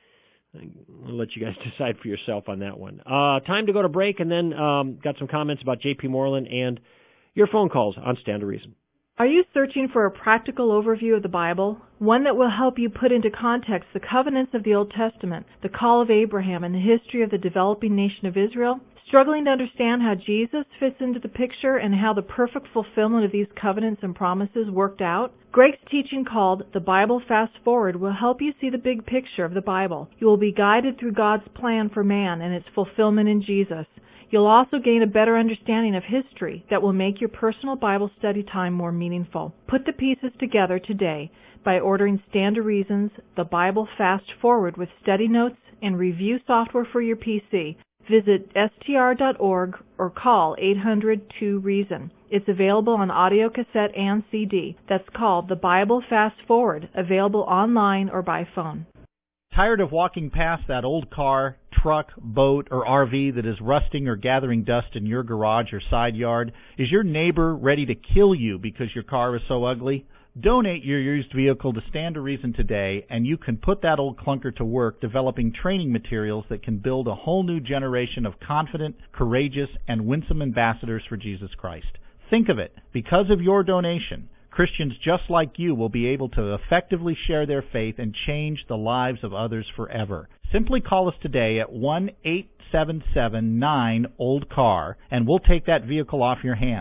A: I'll let you guys decide for yourself on that one. Uh, time to go to break, and then um, got some comments about J P Moreland and your phone calls on Stand to Reason.
D: Are you searching for a practical overview of the Bible? One that will help you put into context the covenants of the Old Testament, the call of Abraham, and the history of the developing nation of Israel? Struggling to understand how Jesus fits into the picture and how the perfect fulfillment of these covenants and promises worked out? Greg's teaching called The Bible Fast Forward will help you see the big picture of the Bible. You will be guided through God's plan for man and its fulfillment in Jesus. You'll also gain a better understanding of history that will make your personal Bible study time more meaningful. Put the pieces together today by ordering Stand to Reason's The Bible Fast Forward with study notes and review software for your P C. Visit S T R dot org or call eight hundred two reason. It's available on audio cassette and C D. That's called The Bible Fast Forward, available online or by phone.
E: Tired of walking past that old car, truck, boat, or R V that is rusting or gathering dust in your garage or side yard? Is your neighbor ready to kill you because your car is so ugly? Donate your used vehicle to Stand to Reason today, and you can put that old clunker to work developing training materials that can build a whole new generation of confident, courageous, and winsome ambassadors for Jesus Christ. Think of it. Because of your donation, Christians just like you will be able to effectively share their faith and change the lives of others forever. Simply call us today at one eight seven seven nine old car, and we'll take that vehicle off your hands.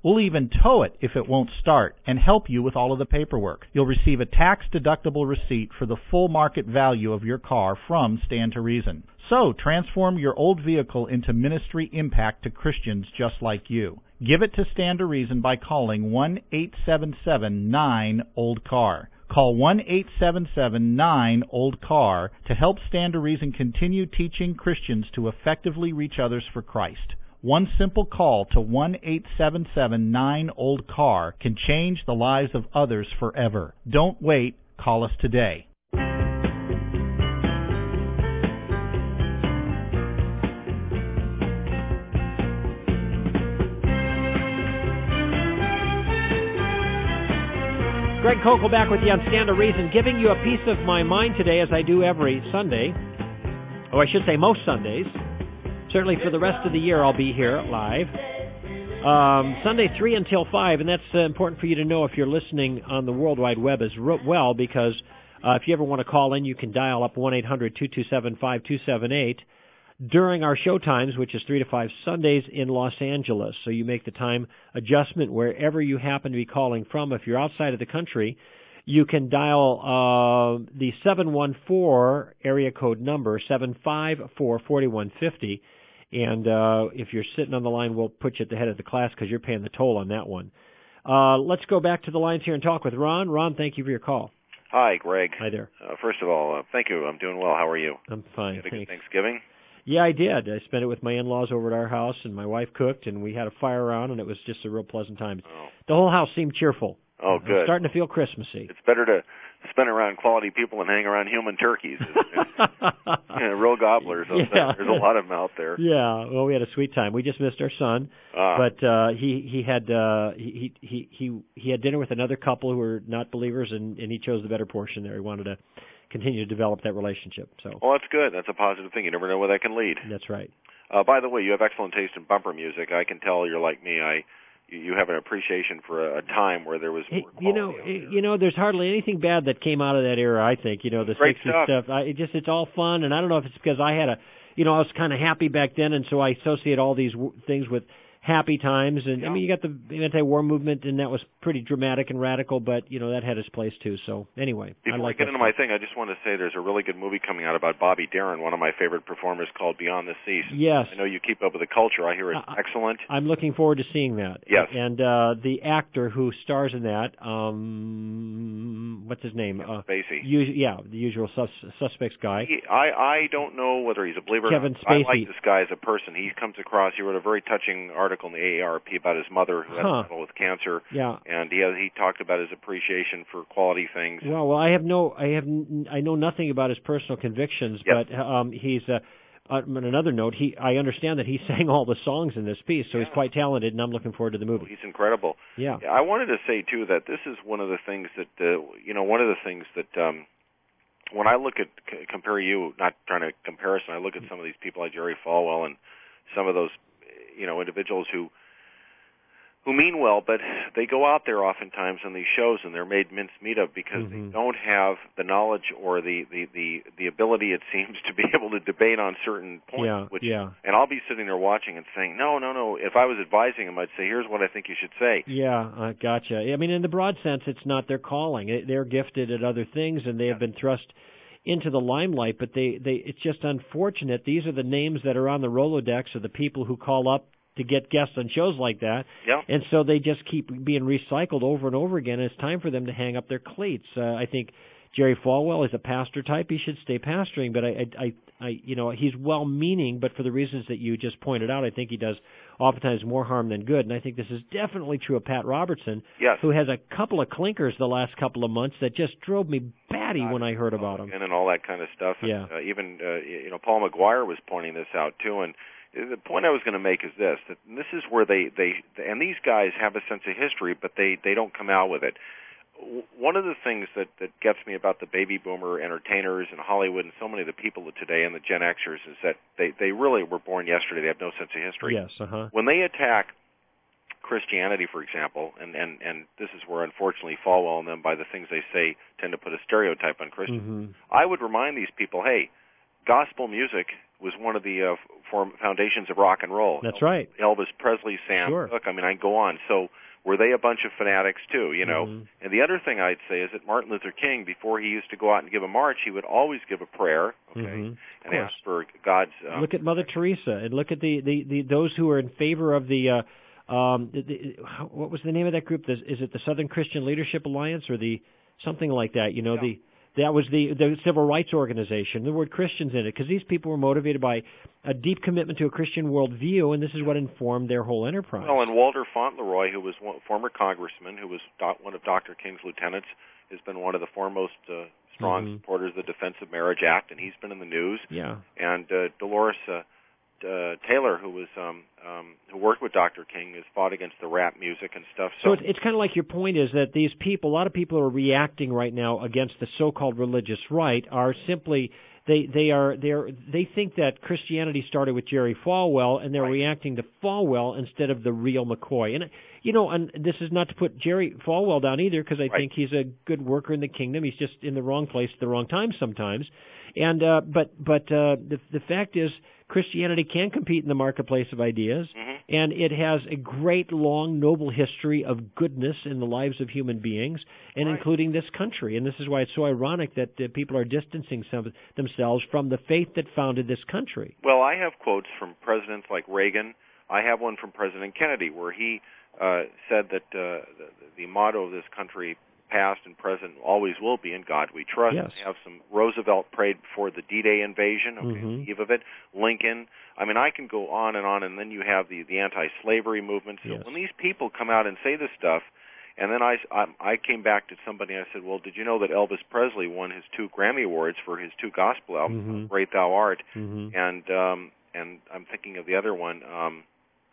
E: We'll even tow it if it won't start and help you with all of the paperwork. You'll receive a tax-deductible receipt for the full market value of your car from Stand to Reason. So, transform your old vehicle into ministry impact to Christians just like you. Give it to Stand to Reason by calling one eight seven seven nine old car. Call one eight seven seven nine old car to help Stand to Reason continue teaching Christians to effectively reach others for Christ. One simple call to one eight seven seven nine old car can change the lives of others forever. Don't wait. Call us today.
A: Greg Kokel back with you on Stand to Reason, giving you a piece of my mind today, as I do every Sunday, or I should say most Sundays. Certainly for the rest of the year I'll be here live. Um, Sunday three until five, and that's uh, important for you to know if you're listening on the World Wide Web as well, because uh, if you ever want to call in, you can dial up one eight hundred two two seven five two seven eight during our show times, which is three to five Sundays in Los Angeles. So you make the time adjustment wherever you happen to be calling from. If you're outside of the country, you can dial uh, the seven one four area code number, seven five four, four one five zero. And uh, if you're sitting on the line, we'll put you at the head of the class because you're paying the toll on that one. Uh, let's go back to the lines here and talk with Ron. Ron, thank you for your call.
F: Hi, Greg.
A: Hi there.
F: Uh, first of all, uh, thank you. I'm doing well. How are you?
A: I'm fine.
F: You had a
A: Thanks.
F: good Thanksgiving?
A: Yeah, I did. I spent it with my in-laws over at our house, and my wife cooked, and we had a fire around, and it was just a real pleasant time.
F: Oh.
A: The whole house seemed cheerful.
F: Oh, good.
A: I'm starting to feel Christmassy.
F: It's better to spend around quality people and hang around human turkeys. You know, real gobblers.
A: Yeah.
F: There's a lot of them out there.
A: Yeah. Well, we had a sweet time. We just missed our son,
F: Ah.
A: but uh, he he had uh, he he he he had dinner with another couple who were not believers, and and he chose the better portion there. He wanted to continue to develop that relationship. So.
F: Well, that's good. That's a positive thing. You never know where that can lead.
A: That's right.
F: Uh, by the way, you have excellent taste in bumper music. I can tell you're like me. I you have an appreciation for a, a time where there was more quality.
A: You know, you know, there's hardly anything bad that came out of that era. I think, you know, the
F: Great
A: sixties
F: stuff.
A: stuff. I, it just, it's all fun, and I don't know if it's because I had a, you know, I was kind of happy back then, and so I associate all these w- things with happy times. And
F: Yeah.
A: I mean, you got the anti-war movement, and that was pretty dramatic and radical, but you know, that had its place too. So anyway,
F: Before
A: I like
F: I get
A: that
F: into my thing, I just want to say there's a really good movie coming out about Bobby Darin, one of my favorite performers, called Beyond the Seas.
A: Yes.
F: I know you keep up with the culture. I hear it's
A: Uh,
F: excellent.
A: I'm looking forward to seeing that.
F: Yes.
A: And uh, the actor who stars in that, um, what's his name? Uh,
F: Spacey.
A: us- yeah, the usual sus- suspects guy.
F: He, I I don't know whether he's a believer
A: Kevin
F: or not. I
A: Spacey.
F: like this guy as a person. He comes across. He wrote a very touching article in the A A R P about his mother who had
A: Huh.
F: a battle with cancer,
A: Yeah.
F: and he has, he talked about his appreciation for quality things.
A: Well, well, I have no, I have, n- I know nothing about his personal convictions,
F: Yes.
A: but um, he's. Uh, on another note, he, I understand that he sang all the songs in this piece, so
F: Yeah.
A: he's quite talented, and I'm looking forward to the movie.
F: He's incredible.
A: Yeah.
F: I wanted to say too that this is one of the things that uh, you know one of the things that um, when I look at c- compare you, not trying to comparison, I look at some of these people like Jerry Falwell and some of those you know individuals who who mean well, but they go out there oftentimes on these shows and they're made mincemeat of because
A: Mhm.
F: they don't have the knowledge or the, the, the, the ability, it seems, to be able to debate on certain points.
A: Yeah,
F: which,
A: yeah.
F: And I'll be sitting there watching and saying, no, no, no. If I was advising them, I'd say, here's what I think you should say.
A: Yeah, uh, gotcha. I mean, in the broad sense, it's not their calling. It- They're gifted at other things, and they have been thrust into the limelight. But they, they, it's just unfortunate. These are the names that are on the Rolodex of the people who call up to get guests on shows like that.
F: Yeah.
A: And so they just keep being recycled over and over again. And it's time for them to hang up their cleats. Uh, I think Jerry Falwell is a pastor type. He should stay pastoring, but I, I, I, I, you know, he's well-meaning, but for the reasons that you just pointed out, I think he does oftentimes more harm than good. And I think this is definitely true of Pat Robertson,
F: Yes.
A: who has a couple of clinkers the last couple of months that just drove me batty when I heard about him.
F: And, and all that kind of stuff.
A: Yeah.
F: And, uh, even, uh, you know, Paul McGuire was pointing this out, too. And the point I was going to make is this, that this is where they, they, and these guys have a sense of history, but they, they don't come out with it. One of the things that, that gets me about the baby boomer entertainers in Hollywood and so many of the people of today and the Gen Xers is that they, they really were born yesterday. They have no sense of history.
A: Yes, uh-huh.
F: When they attack Christianity, for example, and, and, and this is where unfortunately Falwell and them, by the things they say, tend to put a stereotype on Christians,
A: Mm-hmm.
F: I would remind these people, hey, gospel music was one of the uh, form, foundations of rock and roll.
A: That's
F: Elvis,
A: right.
F: Elvis Presley, Sam
A: Sure.
F: Cooke. I mean, I can go on. So were they a bunch of fanatics too? You know.
A: Mm-hmm.
F: And the other thing I'd say is that Martin Luther King, before he used to go out and give a march, he would always give a prayer, okay,
A: Mm-hmm.
F: and ask for God's. Um,
A: look at Mother Teresa, and look at the, the, the those who are in favor of the. Uh, um, the, the, what was the name of that group? The, is it the Southern Christian Leadership Alliance or the something like that? You know
F: Yeah.
A: the. That was the the civil rights organization. The word Christians in it, because these people were motivated by a deep commitment to a Christian worldview, and this is what informed their whole enterprise.
F: Well, and Walter Fauntleroy, who was one, former congressman, who was doc, one of Doctor King's lieutenants, has been one of the foremost uh, strong
A: mm-hmm.
F: supporters of the Defense of Marriage Act, and he's been in the news.
A: Yeah.
F: And uh, Dolores uh, uh, Taylor, who was um, um, who worked with Doctor King, has fought against the rap music and stuff. So,
A: so it's, it's kind of like your point is that these people, a lot of people who are reacting right now against the so-called religious right are simply they they are they are they think that Christianity started with Jerry Falwell, and they're
F: right.
A: reacting to Falwell instead of the real McCoy. And you know, and this is not to put Jerry Falwell down either, because I
F: right.
A: think he's a good worker in the kingdom. He's just in the wrong place at the wrong time sometimes. And uh, but but uh, the the fact is, Christianity can compete in the marketplace of ideas,
F: mm-hmm.
A: and it has a great, long, noble history of goodness in the lives of human beings, and
F: right.
A: including this country. And this is why it's so ironic that uh, people are distancing some, themselves from the faith that founded this country.
F: Well, I have quotes from presidents like Reagan. I have one from President Kennedy, where he uh, said that uh, the, the motto of this country, past and present, always will be, in God we trust.
A: Yes.
F: I have some Roosevelt prayed before the D-Day invasion, okay,
A: mm-hmm.
F: the eve of it. Lincoln. I mean, I can go on and on, and then you have the, the anti-slavery movement. So
A: yes.
F: when these people come out and say this stuff, and then I, I, I came back to somebody and I said, well, did you know that Elvis Presley won his two Grammy Awards for his two gospel albums,
A: mm-hmm.
F: Great Thou Art,
A: mm-hmm.
F: and um, and I'm thinking of the other one, um,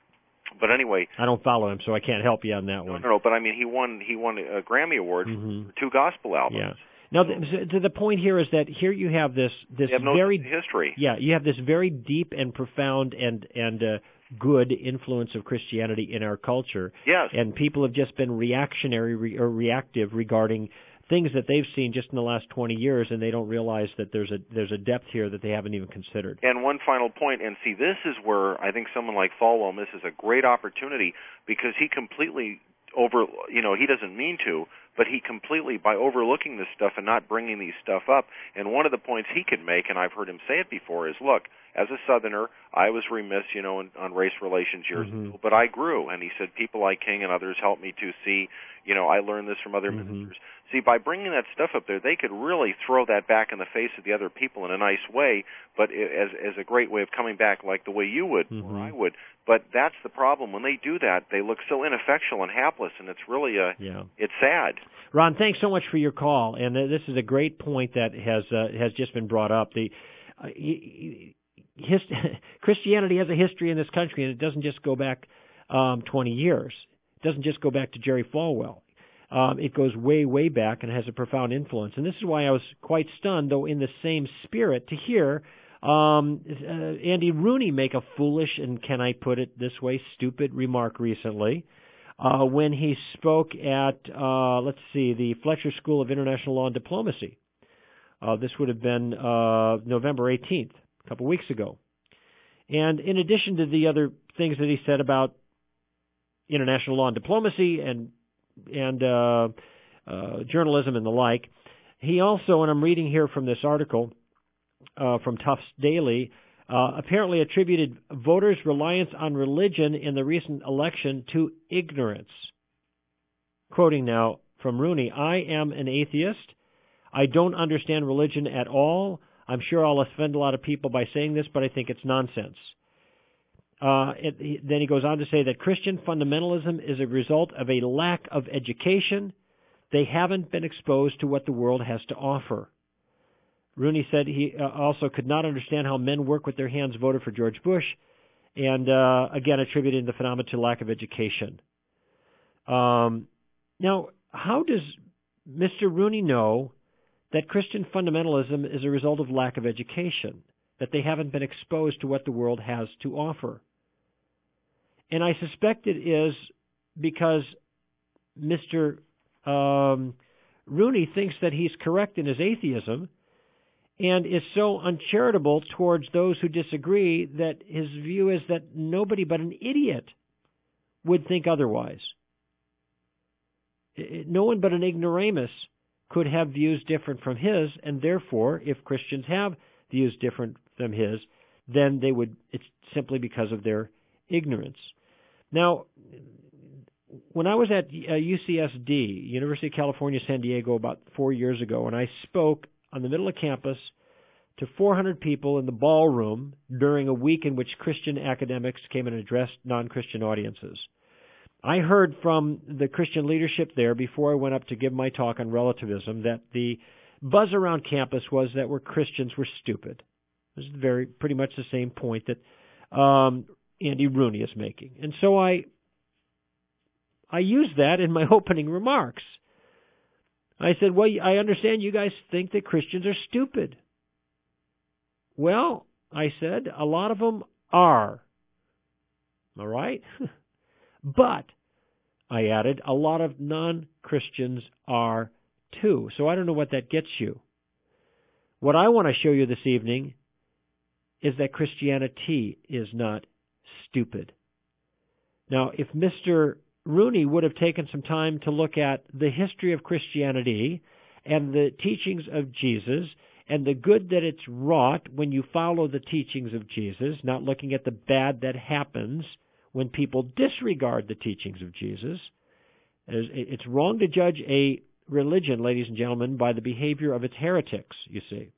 F: but anyway,
A: I don't follow him, so I can't help you on that
F: no,
A: one.
F: No, no, but I mean, he won. He won a Grammy Award
A: mm-hmm.
F: for two gospel albums.
A: Yeah. Now, the, to the point here is that here you have this this
F: they have no
A: very
F: history.
A: Yeah, you have this very deep and profound and and uh, good influence of Christianity in our culture.
F: Yes.
A: And people have just been reactionary re, or reactive regarding things that they've seen just in the last twenty years, and they don't realize that there's a there's a depth here that they haven't even considered.
F: And one final point, and see, this is where I think someone like Falwell misses a great opportunity, because he completely over, you know, he doesn't mean to, but he completely, by overlooking this stuff and not bringing these stuff up, and one of the points he could make, and I've heard him say it before, is, look, as a Southerner, I was remiss, you know, in, on race relations years
A: mm-hmm.
F: ago, but I grew, and he said people like King and others helped me to see, you know, I learned this from other
A: mm-hmm.
F: ministers. See, by bringing that stuff up there, they could really throw that back in the face of the other people in a nice way, but as as a great way of coming back, like the way you would
A: mm-hmm.
F: or I would. But that's the problem. When they do that, they look so ineffectual and hapless, and it's really a,
A: yeah.
F: it's sad.
A: Ron, thanks so much for your call, and uh, this is a great point that has uh, has just been brought up. The uh, his, Christianity has a history in this country, and it doesn't just go back um, twenty years. It doesn't just go back to Jerry Falwell. Um, it goes way, way back and has a profound influence. And this is why I was quite stunned, though in the same spirit, to hear um, uh, Andy Rooney make a foolish, and can I put it this way, stupid remark recently uh, when he spoke at, uh, let's see, the Fletcher School of International Law and Diplomacy. Uh, this would have been uh, November eighteenth, a couple weeks ago. And in addition to the other things that he said about international law and diplomacy and and uh, uh, journalism and the like, he also, and I'm reading here from this article uh, from Tufts Daily, uh, apparently attributed voters' reliance on religion in the recent election to ignorance. Quoting now from Rooney, "I am an atheist. I don't understand religion at all. I'm sure I'll offend a lot of people by saying this, but I think it's nonsense." Uh, it, he, then he goes on to say that Christian fundamentalism is a result of a lack of education. They haven't been exposed to what the world has to offer. Rooney said he uh, also could not understand how men work with their hands voted for George Bush, and uh, again attributing the phenomenon to lack of education. Um, now, how does Mister Rooney know that Christian fundamentalism is a result of lack of education, that they haven't been exposed to what the world has to offer? And I suspect it is because Mister Um, Rooney thinks that he's correct in his atheism, and is so uncharitable towards those who disagree that his view is that nobody but an idiot would think otherwise. No one but an ignoramus could have views different from his, and therefore, if Christians have views different from his, then they would, it's simply because of their ignorance. Now, when I was at U C S D, University of California, San Diego, about four years ago, and I spoke on the middle of campus to four hundred people in the ballroom during a week in which Christian academics came and addressed non-Christian audiences. I heard from the Christian leadership there before I went up to give my talk on relativism that the buzz around campus was that we're Christians were stupid. This is very pretty much the same point that um, Andy Rooney is making. And so I I used that in my opening remarks. I said, well, I understand you guys think that Christians are stupid. Well, I said, a lot of them are. All right? But, I added, a lot of non-Christians are too. So I don't know what that gets you. What I want to show you this evening is that Christianity is not stupid. Now, if Mister Rooney would have taken some time to look at the history of Christianity and the teachings of Jesus and the good that it's wrought when you follow the teachings of Jesus, not looking at the bad that happens when people disregard the teachings of Jesus. It's wrong to judge a religion, ladies and gentlemen, by the behavior of its heretics, you see.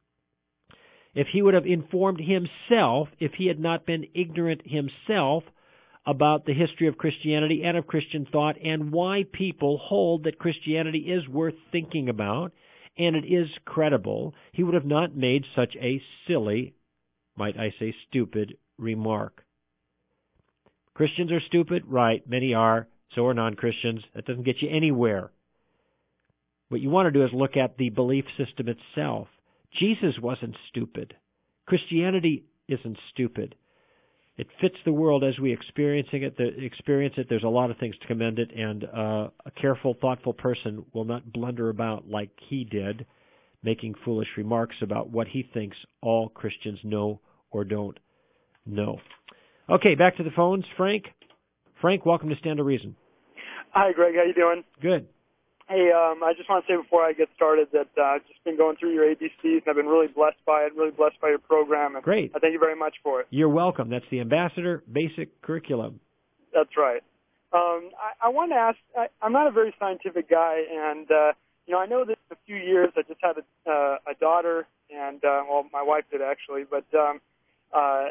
A: If he would have informed himself, if he had not been ignorant himself about the history of Christianity and of Christian thought and why people hold that Christianity is worth thinking about and it is credible, he would have not made such a silly, might I say stupid, remark. Christians are stupid? Right, many are. So are non-Christians. That doesn't get you anywhere. What you want to do is look at the belief system itself. Jesus wasn't stupid. Christianity isn't stupid. It fits the world as we experiencing it. The, experience it. There's a lot of things to commend it, and uh, a careful, thoughtful person will not blunder about like he did, making foolish remarks about what he thinks all Christians know or don't know. Okay, back to the phones. Frank. Frank, welcome to Stand to Reason.
G: Hi, Greg. How you doing?
A: Good.
G: Hey, um, I just want to say before I get started that uh, I've just been going through your A B Cs, and I've been really blessed by it, really blessed by your program. And
A: Great.
G: I thank you very much for it.
A: You're welcome. That's the Ambassador Basic Curriculum.
G: That's right. Um, I, I want to ask, I, I'm not a very scientific guy, and, uh, you know, I know that in a few years I just had a, uh, a daughter, and, uh, well, my wife did actually, but um, uh,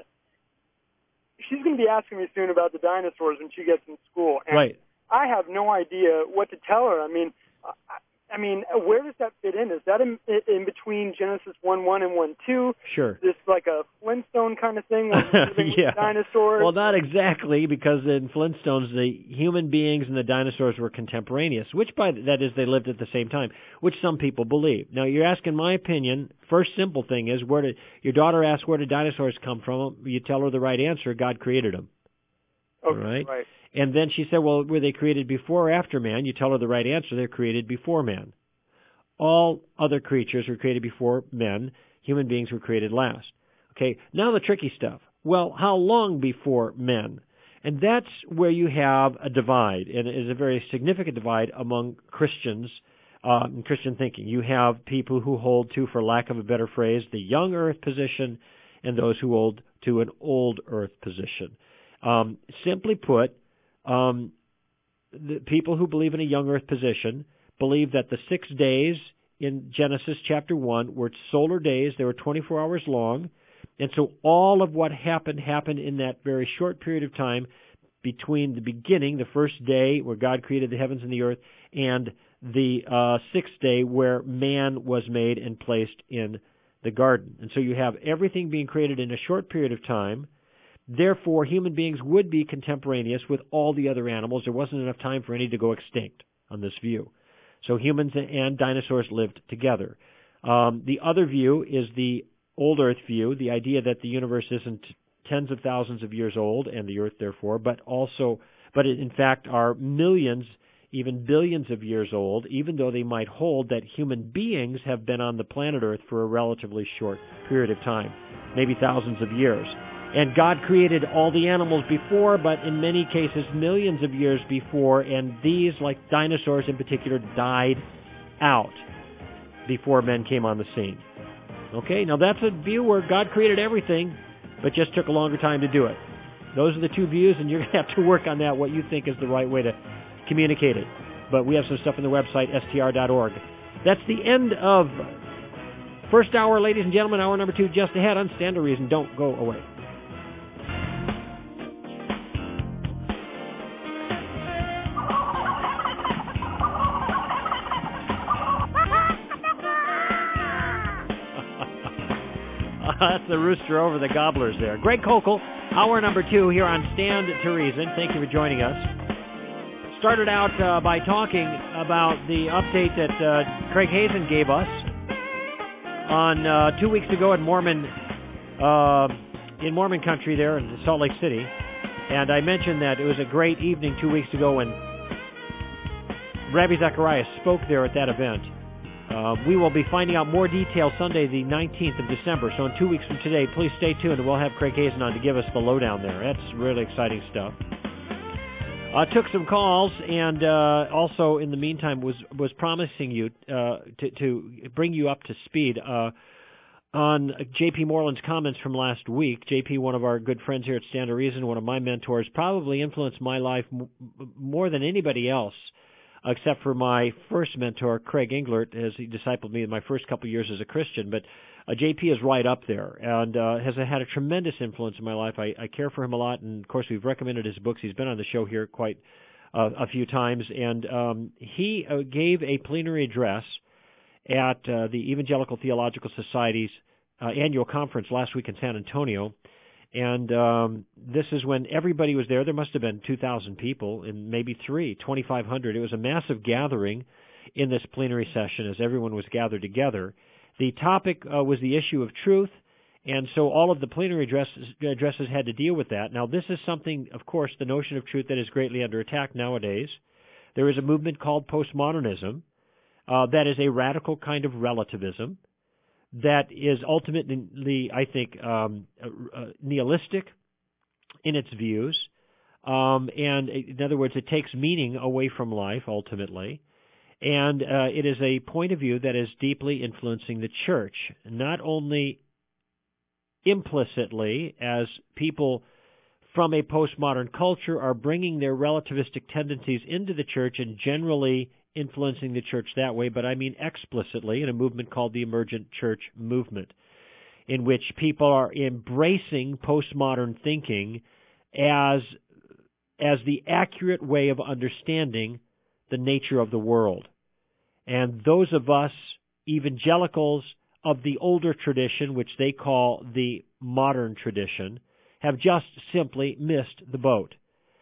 G: she's going to be asking me soon about the dinosaurs when she gets in school. And
A: right.
G: I have no idea what to tell her. I mean, I, I mean, where does that fit in? Is that in, in between Genesis one one and one two?
A: Sure.
G: Is this like a Flintstone kind of thing where you're living
A: yeah.
G: with dinosaurs?
A: Well, not exactly, because in Flintstones, the human beings and the dinosaurs were contemporaneous, which by that is they lived at the same time, which some people believe. Now, you're asking my opinion. First simple thing is, where did your daughter asks where did dinosaurs come from? You tell her the right answer. God created them.
G: Okay,
A: right?
G: right.
A: And then she said, well, were they created before or after man? You tell her the right answer. They're created before man. All other creatures were created before men. Human beings were created last. Okay, now the tricky stuff. Well, how long before men? And that's where you have a divide, and it is a very significant divide among Christians uh, in Christian thinking. You have people who hold to, for lack of a better phrase, the young earth position, and those who hold to an old earth position. Um, simply put, Um, the people who believe in a young earth position believe that the six days in Genesis chapter one were solar days. They were twenty-four hours long. And so all of what happened happened in that very short period of time between the beginning, the first day where God created the heavens and the earth, and the uh, sixth day where man was made and placed in the garden. And so you have everything being created in a short period of time. Therefore, human beings would be contemporaneous with all the other animals. There wasn't enough time for any to go extinct on this view. So humans and dinosaurs lived together. Um, the other view is the old earth view, the idea that the universe isn't tens of thousands of years old, and the earth therefore, but also, but it in fact are millions even billions of years old, even though they might hold that human beings have been on the planet Earth for a relatively short period of time, maybe thousands of years. And God created all the animals before, but in many cases millions of years before, and these, like dinosaurs in particular, died out before men came on the scene. Okay, now that's a view where God created everything, but just took a longer time to do it. Those are the two views, and you're going to have to work on that, what you think is the right way to communicate it. But we have some stuff on the website, S T R dot org. That's the end of first hour, ladies and gentlemen. Hour number two just ahead on Stand to Reason. Don't go away. That's the rooster over the gobblers there. Greg Koukl, hour number two here on Stand to Reason. Thank you for joining us. Started out uh, by talking about the update that uh, Craig Hazen gave us on uh, two weeks ago in Mormon uh, in Mormon country there in Salt Lake City. And I mentioned that it was a great evening two weeks ago when Rabbi Zacharias spoke there at that event. Uh, we will be finding out more details Sunday, the nineteenth of December. So in two weeks from today, please stay tuned, and we'll have Craig Hazen on to give us the lowdown there. That's really exciting stuff. I uh, took some calls, and uh, also in the meantime was was promising you uh, to, to bring you up to speed uh, on J P Moreland's comments from last week. J P, one of our good friends here at Stand to Reason, one of my mentors, probably influenced my life m- more than anybody else, except for my first mentor, Craig Englert, as he discipled me in my first couple of years as a Christian. But uh, J P is right up there and uh, has had a tremendous influence in my life. I, I care for him a lot, and, of course, we've recommended his books. He's been on the show here quite uh, a few times, and um, he uh, gave a plenary address at uh, the Evangelical Theological Society's uh, annual conference last week in San Antonio. And um, this is when everybody was there. There must have been two thousand people, and maybe three, twenty-five hundred. It was a massive gathering in this plenary session as everyone was gathered together. The topic uh, was the issue of truth, and so all of the plenary addresses, addresses had to deal with that. Now, this is something, of course, the notion of truth that is greatly under attack nowadays. There is a movement called postmodernism uh, that is a radical kind of relativism that is ultimately, I think, um, uh, nihilistic in its views. Um, and in other words, it takes meaning away from life, ultimately. And uh, it is a point of view that is deeply influencing the church, not only implicitly as people from a postmodern culture are bringing their relativistic tendencies into the church and generally influencing the church that way, but I mean explicitly in a movement called the Emergent Church Movement, in which people are embracing postmodern thinking as as the accurate way of understanding the nature of the world. And those of us evangelicals of the older tradition, which they call the modern tradition, have just simply missed the boat.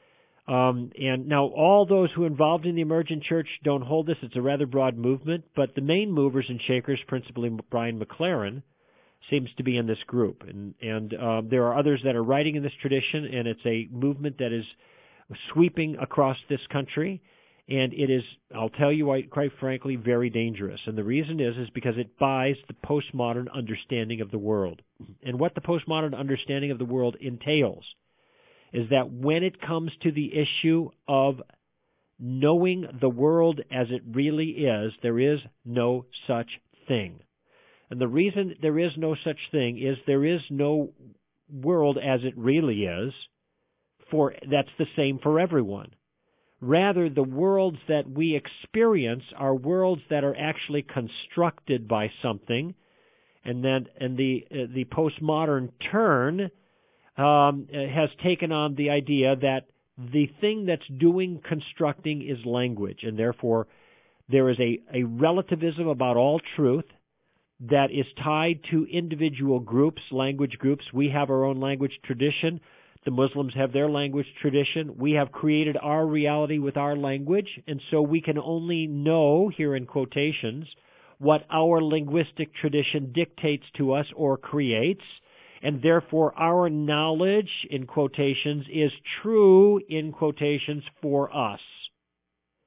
A: Um, and now all those who are involved in the emergent church don't hold this. It's a rather broad movement, but the main movers and shakers, principally Brian McLaren, seems to be in this group. And, and um, there are others that are writing in this tradition, and it's a movement that is sweeping across this country. And it is, I'll tell you quite frankly, very dangerous. And the reason is, is because it buys the postmodern understanding of the world. And what the postmodern understanding of the world entails is that when it comes to the issue of knowing the world as it really is, there is no such thing. And the reason there is no such thing is there is no world as it really is, for that's the same for everyone. Rather, the worlds that we experience are worlds that are actually constructed by something, and then and the uh, the postmodern turn um, has taken on the idea that the thing that's doing constructing is language, and therefore there is a, a relativism about all truth that is tied to individual groups, language groups. We have our own language tradition. The Muslims have their language tradition. We have created our reality with our language, and so we can only know, here in quotations, what our linguistic tradition dictates to us or creates, and therefore our knowledge, in quotations, is true, in quotations, for us.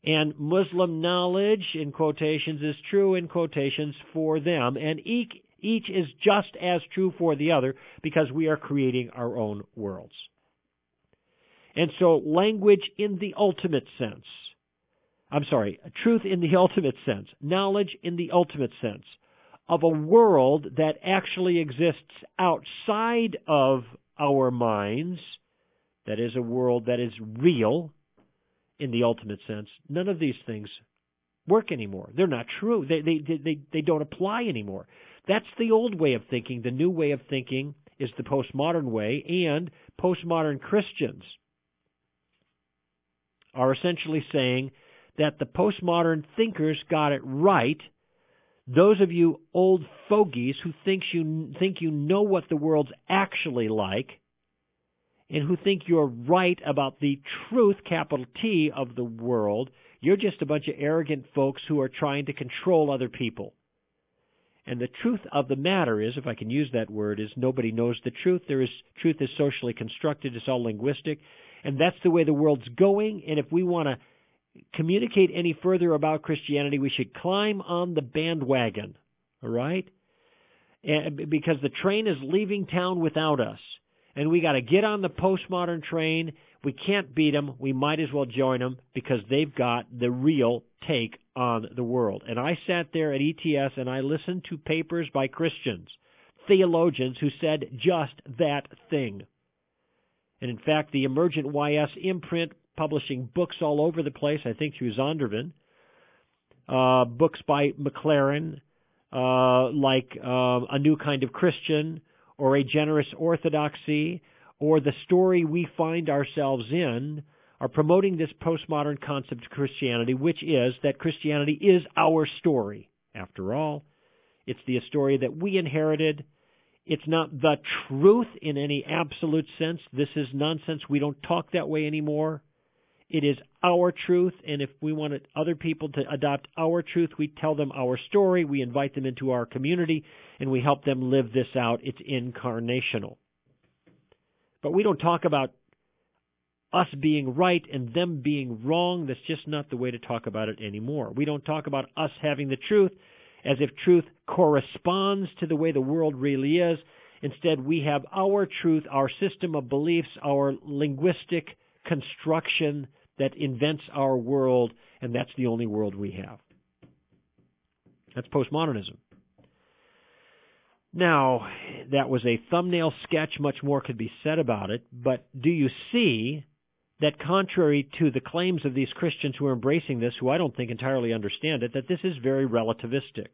A: And Muslim knowledge, in quotations, is true in quotations for them, and each, each is just as true for the other because we are creating our own worlds. And so language in the ultimate sense, I'm sorry, truth in the ultimate sense, knowledge in the ultimate sense of a world that actually exists outside of our minds, that is a world that is real in the ultimate sense, none of these things work anymore. They're not true. They, they, they, they don't apply anymore. That's the old way of thinking. The new way of thinking is the postmodern way, and postmodern Christians are essentially saying that the postmodern thinkers got it right. Those of you old fogies who think you think you know what the world's actually like and who think you're right about the truth, capital T, of the world, you're just a bunch of arrogant folks who are trying to control other people. And the truth of the matter is, if I can use that word, is nobody knows the truth. There is truth is socially constructed. It's all linguistic. And that's the way the world's going. And if we want to communicate any further about Christianity, we should climb on the bandwagon, all right? And because the train is leaving town without us, and we got to get on the postmodern train. We can't beat them. We might as well join them because they've got the real take on the world. And I sat there at E T S and I listened to papers by Christians, theologians who said just that thing. And in fact, the Emergent Y S imprint, publishing books all over the place, I think through Zondervan, uh, books by McLaren, uh, like uh, A New Kind of Christian, or A Generous Orthodoxy, or The Story We Find Ourselves In, are promoting this postmodern concept of Christianity, which is that Christianity is our story. After all, it's the story that we inherited. It's not the truth in any absolute sense. This is nonsense. We don't talk that way anymore. It is our truth, and if we want other people to adopt our truth, we tell them our story, we invite them into our community, and we help them live this out. It's incarnational. But we don't talk about us being right and them being wrong. That's just not the way to talk about it anymore. We don't talk about us having the truth as if truth corresponds to the way the world really is. Instead, we have our truth, our system of beliefs, our linguistic construction that invents our world, and that's the only world we have. That's postmodernism. Now, that was a thumbnail sketch. Much more could be said about it, but do you see that contrary to the claims of these Christians who are embracing this, who I don't think entirely understand it, that this is very relativistic?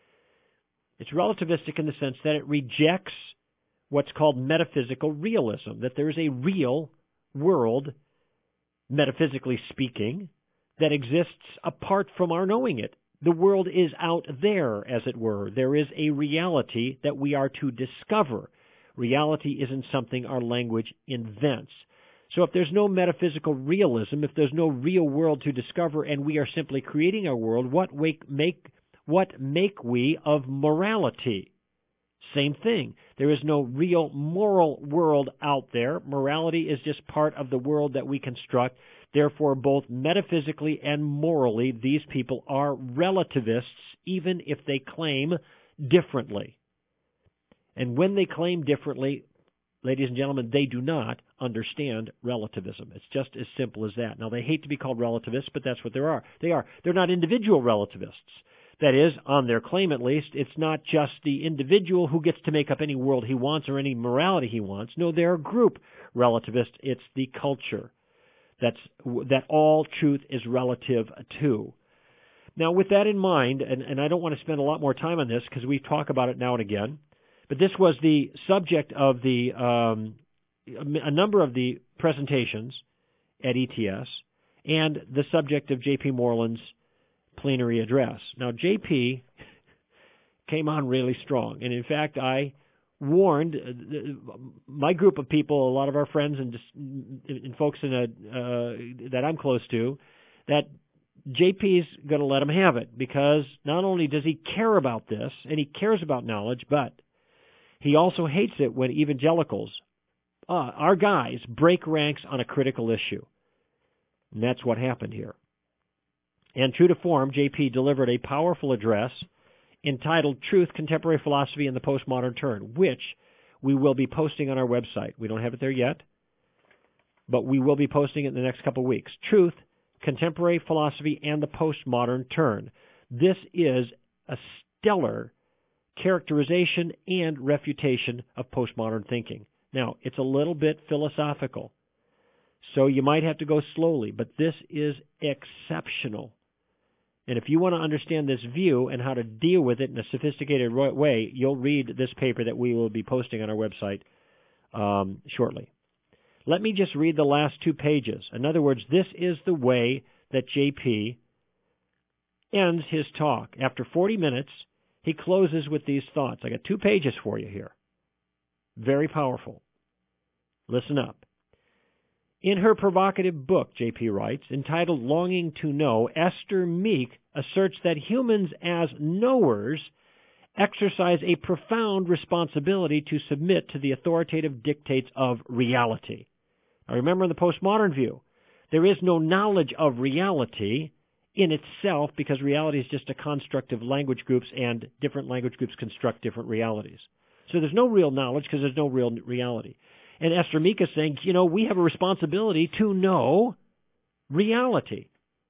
A: It's relativistic in the sense that it rejects what's called metaphysical realism, that there is a real world, metaphysically speaking, that exists apart from our knowing it. The world is out there, as it were. There is a reality that we are to discover. Reality isn't something our language invents. So if there's no metaphysical realism, if there's no real world to discover, and we are simply creating our world, what make, make, what make we of morality? Same thing. There is no real moral world out there. Morality is just part of the world that we construct. Therefore, both metaphysically and morally, these people are relativists, even if they claim differently. And when they claim differently, ladies and gentlemen, they do not understand relativism. It's just as simple as that. Now, they hate to be called relativists, but that's what they are. They are. They're not individual relativists. That is, on their claim at least, it's not just the individual who gets to make up any world he wants or any morality he wants. No, they're a group relativist. It's the culture. That's that all truth is relative to. Now, with that in mind, and, and I don't want to spend a lot more time on this because we talk about it now and again, but this was the subject of the um, a number of the presentations at E T S and the subject of J P Moreland's plenary address. Now, J P came on really strong, and in fact, I warned my group of people, a lot of our friends and, and folks in a, uh, that I'm close to, that J P's going to let him have it because not only does he care about this, and he cares about knowledge, but he also hates it when evangelicals, uh, our guys, break ranks on a critical issue. And that's what happened here. And true to form, J P delivered a powerful address entitled Truth, Contemporary Philosophy, and the Postmodern Turn, which we will be posting on our website. We don't have it there yet, but we will be posting it in the next couple of weeks. Truth, Contemporary Philosophy, and the Postmodern Turn. This is a stellar characterization and refutation of postmodern thinking. Now, it's a little bit philosophical, so you might have to go slowly, but this is exceptional. And if you want to understand this view and how to deal with it in a sophisticated way, you'll read this paper that we will be posting on our website um, shortly. Let me just read the last two pages. In other words, this is the way that J P ends his talk. After forty minutes, he closes with these thoughts. I got two pages for you here. Very powerful. Listen up. In her provocative book, J P writes, entitled Longing to Know, Esther Meek asserts that humans as knowers exercise a profound responsibility to submit to the authoritative dictates of reality. Now remember, in the postmodern view, there is no knowledge of reality in itself because reality is just a construct of language groups, and different language groups construct different realities. So there's no real knowledge because there's no real reality. And Esther Meek is saying, you know, we have a responsibility to know reality.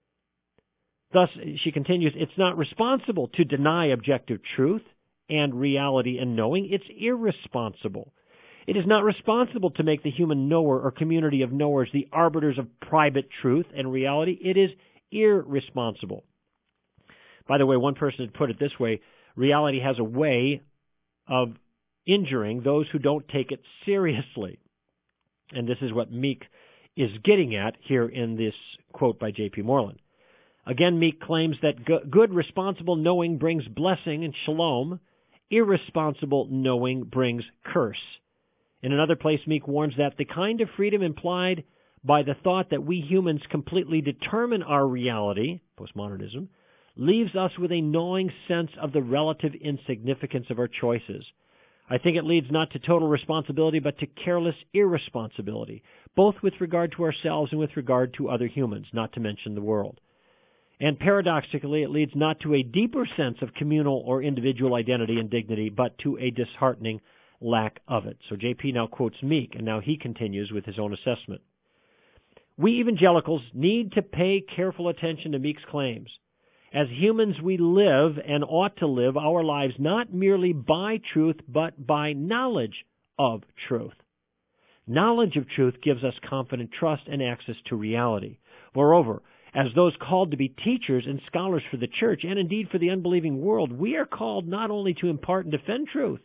A: Thus, she continues, it's not responsible to deny objective truth and reality and knowing. It's irresponsible. It is not responsible to make the human knower or community of knowers the arbiters of private truth and reality. It is irresponsible. By the way, one person had put it this way, reality has a way of injuring those who don't take it seriously. And this is what Meek is getting at here in this quote by J P Moreland. Again, Meek claims that good, responsible knowing brings blessing and shalom. Irresponsible knowing brings curse. In another place, Meek warns that the kind of freedom implied by the thought that we humans completely determine our reality, postmodernism, leaves us with a gnawing sense of the relative insignificance of our choices. I think it leads not to total responsibility, but to careless irresponsibility, both with regard to ourselves and with regard to other humans, not to mention the world. And paradoxically, it leads not to a deeper sense of communal or individual identity and dignity, but to a disheartening lack of it. So J P now quotes Meek, and now he continues with his own assessment. We evangelicals need to pay careful attention to Meek's claims. As humans, we live and ought to live our lives not merely by truth, but by knowledge of truth. Knowledge of truth gives us confident trust and access to reality. Moreover, as those called to be teachers and scholars for the church, and indeed for the unbelieving world, we are called not only to impart and defend truth,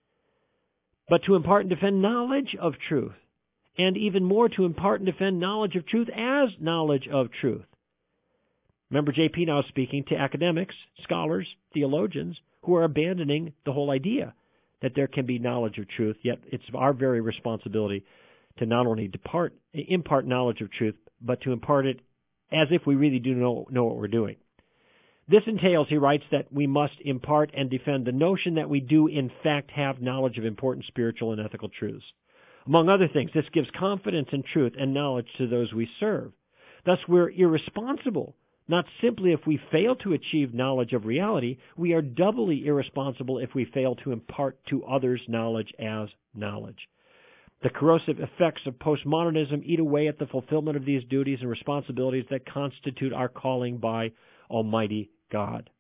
A: but to impart and defend knowledge of truth, and even more to impart and defend knowledge of truth as knowledge of truth. Remember, J P now speaking to academics, scholars, theologians, who are abandoning the whole idea that there can be knowledge of truth, yet it's our very responsibility to not only depart, impart knowledge of truth, but to impart it as if we really do know, know what we're doing. This entails, he writes, that we must impart and defend the notion that we do in fact have knowledge of important spiritual and ethical truths. Among other things, this gives confidence in truth and knowledge to those we serve. Thus, we're irresponsible. Not simply if we fail to achieve knowledge of reality, we are doubly irresponsible if we fail to impart to others knowledge as knowledge. The corrosive effects of postmodernism eat away at the fulfillment of these duties and responsibilities that constitute our calling by Almighty God.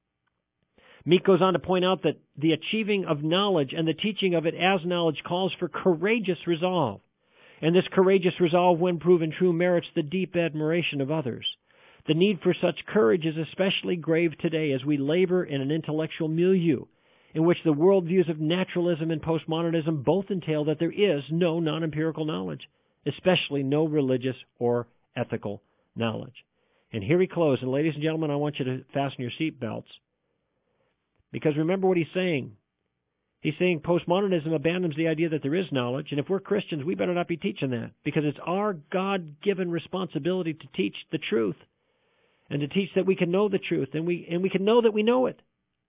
A: Meek goes on to point out that the achieving of knowledge and the teaching of it as knowledge calls for courageous resolve. And this courageous resolve, when proven true, merits the deep admiration of others. The need for such courage is especially grave today as we labor in an intellectual milieu in which the worldviews of naturalism and postmodernism both entail that there is no non-empirical knowledge, especially no religious or ethical knowledge. And here he closes. And ladies and gentlemen, I want you to fasten your seatbelts, because remember what he's saying. He's saying postmodernism abandons the idea that there is knowledge, and if we're Christians, we better not be teaching that, because it's our God-given responsibility to teach the truth. And to teach that we can know the truth, and we and we can know that we know it.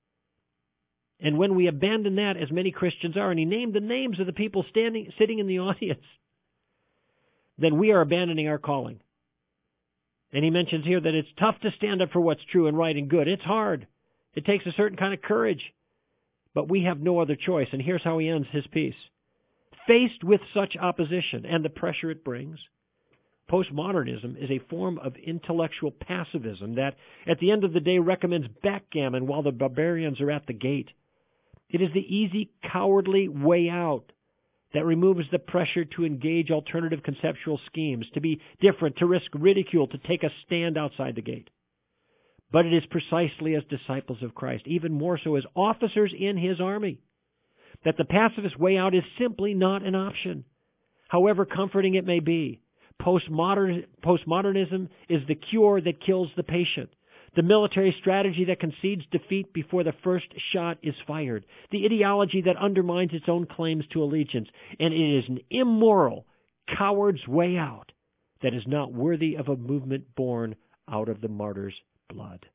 A: And when we abandon that, as many Christians are, and he named the names of the people standing, sitting in the audience, then we are abandoning our calling. And he mentions here that it's tough to stand up for what's true and right and good. It's hard. It takes a certain kind of courage. But we have no other choice. And here's how he ends his piece. Faced with such opposition and the pressure it brings, postmodernism is a form of intellectual pacifism that, at the end of the day, recommends backgammon while the barbarians are at the gate. It is the easy, cowardly way out that removes the pressure to engage alternative conceptual schemes, to be different, to risk ridicule, to take a stand outside the gate. But it is precisely as disciples of Christ, even more so as officers in his army, that the pacifist way out is simply not an option, however comforting it may be. Postmodern, postmodernism is the cure that kills the patient, the military strategy that concedes defeat before the first shot is fired, the ideology that undermines its own claims to allegiance, and it is an immoral, coward's way out that is not worthy of a movement born out of the martyr's blood.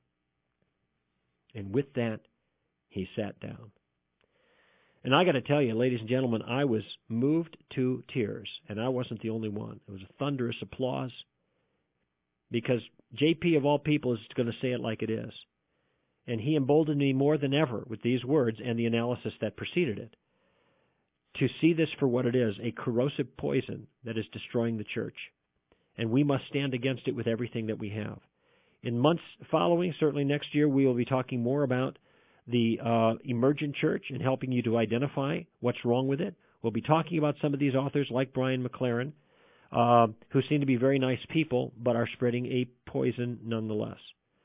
A: And with that, he sat down. And I got to tell you, ladies and gentlemen, I was moved to tears, and I wasn't the only one. It was a thunderous applause, because J P, of all people, is going to say it like it is. And he emboldened me more than ever with these words and the analysis that preceded it, to see this for what it is, a corrosive poison that is destroying the church. And we must stand against it with everything that we have. In months following, certainly next year, we will be talking more about the uh, emergent church and helping you to identify what's wrong with it. We'll be talking about some of these authors like Brian McLaren, uh, who seem to be very nice people, but are spreading a poison nonetheless.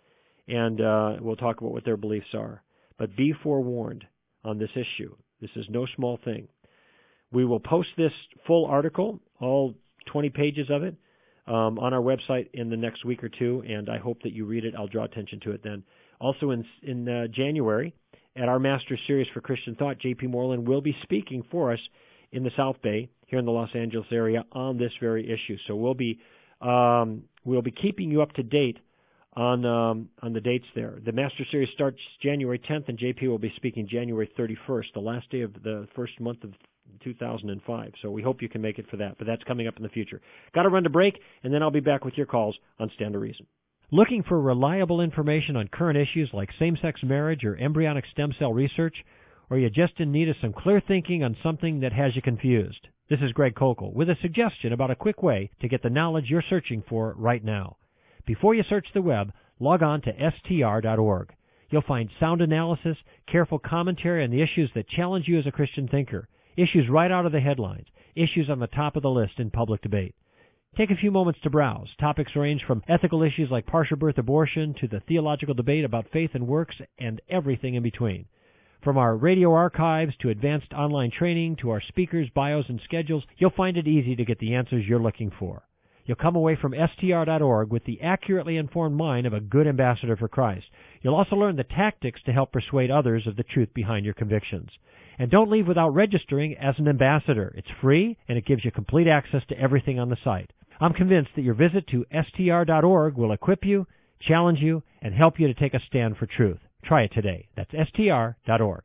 A: And uh, we'll talk about what their beliefs are. But be forewarned on this issue. This is no small thing. We will post this full article, all twenty pages of it, um, on our website in the next week or two, and I hope that you read it. I'll draw attention to it then. Also in in uh, January, at our Master's Series for Christian Thought, J P Moreland will be speaking for us in the South Bay, here in the Los Angeles area, on this very issue. So we'll be um, we'll be keeping you up to date on um, on the dates there. The Master Series starts January tenth, and J P will be speaking January thirty-first, the last day of the first month of two thousand five. So we hope you can make it for that, but that's coming up in the future. Got to run to break, and then I'll be back with your calls on Stand to Reason. Looking for reliable information on current issues like same-sex marriage or embryonic stem cell research, or you just in need of some clear thinking on something that has you confused? This is Greg Kokel with a suggestion about a quick way to get the knowledge you're searching for right now. Before you search the web, log on to S T R dot org. You'll find sound analysis, careful commentary on the issues that challenge you as a Christian thinker, issues right out of the headlines, issues on the top of the list in public debate. Take a few moments to browse. Topics range from ethical issues like partial birth abortion to the theological debate about faith and works and everything in between. From our radio archives to advanced online training to our speakers, bios, and schedules, you'll find it easy to get the answers you're looking for. You'll come away from S T R dot org with the accurately informed mind of a good ambassador for Christ. You'll also learn the tactics to help persuade others of the truth behind your convictions. And don't leave without registering as an ambassador. It's free, and it gives you complete access to everything on the site. I'm convinced that your visit to S T R dot org will equip you, challenge you, and help you to take a stand for truth. Try it today. That's S T R dot org.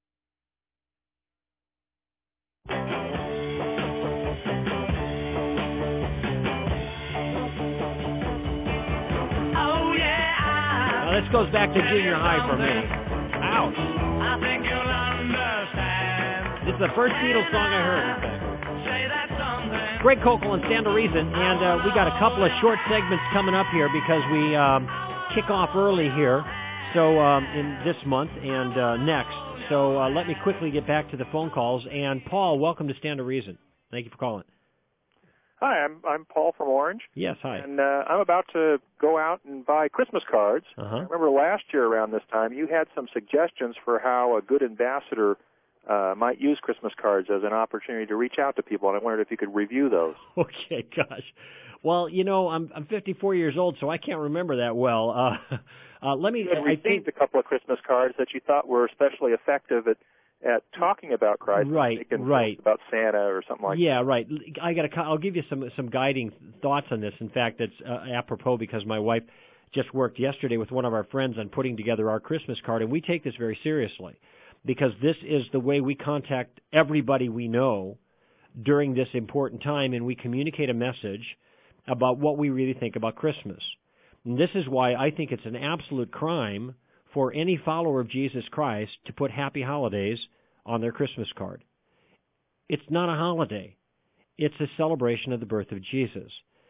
A: Now, this goes back to junior high for me. Ouch. I think you'll understand. This is the first Beatles song I heard, in fact. Greg Kokel and Stand to Reason, and uh, we got a couple of short segments coming up here because we um, kick off early here, so um, in this month and uh, next. So uh, let me quickly get back to the phone calls. And Paul, welcome to Stand to Reason. Thank you for calling.
H: Hi, I'm I'm Paul from Orange.
A: Yes, hi.
H: And uh, I'm about to go out and buy Christmas cards.
A: Uh-huh.
H: I remember last year around this time you had some suggestions for how a good ambassador Uh, might use Christmas cards as an opportunity to reach out to people, and I wondered if you could review those.
A: Okay, gosh. Well, you know, I'm I'm fifty-four years old, so I can't remember that well. Uh, uh, let me.
H: You had
A: I
H: received
A: think
H: a couple of Christmas cards that you thought were especially effective at at talking about Christ,
A: right? Right.
H: About Santa or something like
A: yeah,
H: that.
A: Yeah, right. I got to. I'll give you some some guiding thoughts on this. In fact, that's uh, apropos because my wife just worked yesterday with one of our friends on putting together our Christmas card, and we take this very seriously, because this is the way we contact everybody we know during this important time, and we communicate a message about what we really think about Christmas. And this is why I think it's an absolute crime for any follower of Jesus Christ to put Happy Holidays on their Christmas card. It's not a holiday. It's a celebration of the birth of Jesus.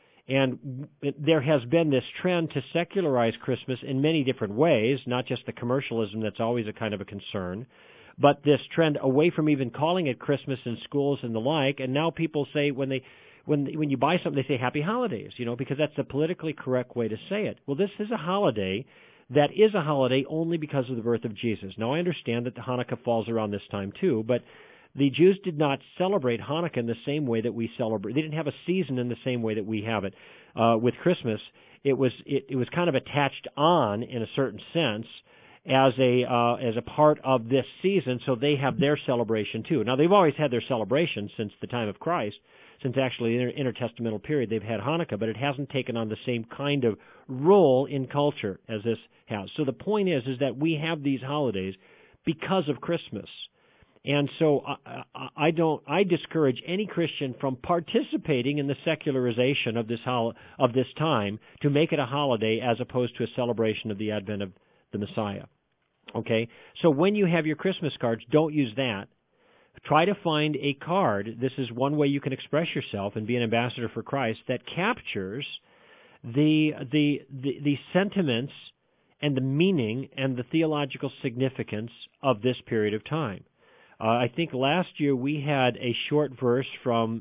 A: And there has been this trend to secularize Christmas in many different ways, not just the commercialism that's always a kind of a concern, but this trend away from even calling it Christmas in schools and the like. And now people say when they when when you buy something, they say Happy Holidays, you know, because that's the politically correct way to say it. Well, this is a holiday that is a holiday only because of the birth of Jesus. Now, I understand that the Hanukkah falls around this time too, but the Jews did not celebrate Hanukkah in the same way that we celebrate. They didn't have a season in the same way that we have it. Uh, with Christmas, it was it, it was kind of attached on in a certain sense as a uh, as a part of this season, so they have their celebration too. Now, they've always had their celebration since the time of Christ, since actually the inter- intertestamental period they've had Hanukkah, but it hasn't taken on the same kind of role in culture as this has. So the point is, is that we have these holidays because of Christmas. And so I, I don't. I discourage any Christian from participating in the secularization of this hol- of this time to make it a holiday as opposed to a celebration of the advent of the Messiah. Okay. So when you have your Christmas cards, don't use that. Try to find a card. This is one way you can express yourself and be an ambassador for Christ that captures the the the, the sentiments and the meaning and the theological significance of this period of time. Uh, I think last year we had a short verse from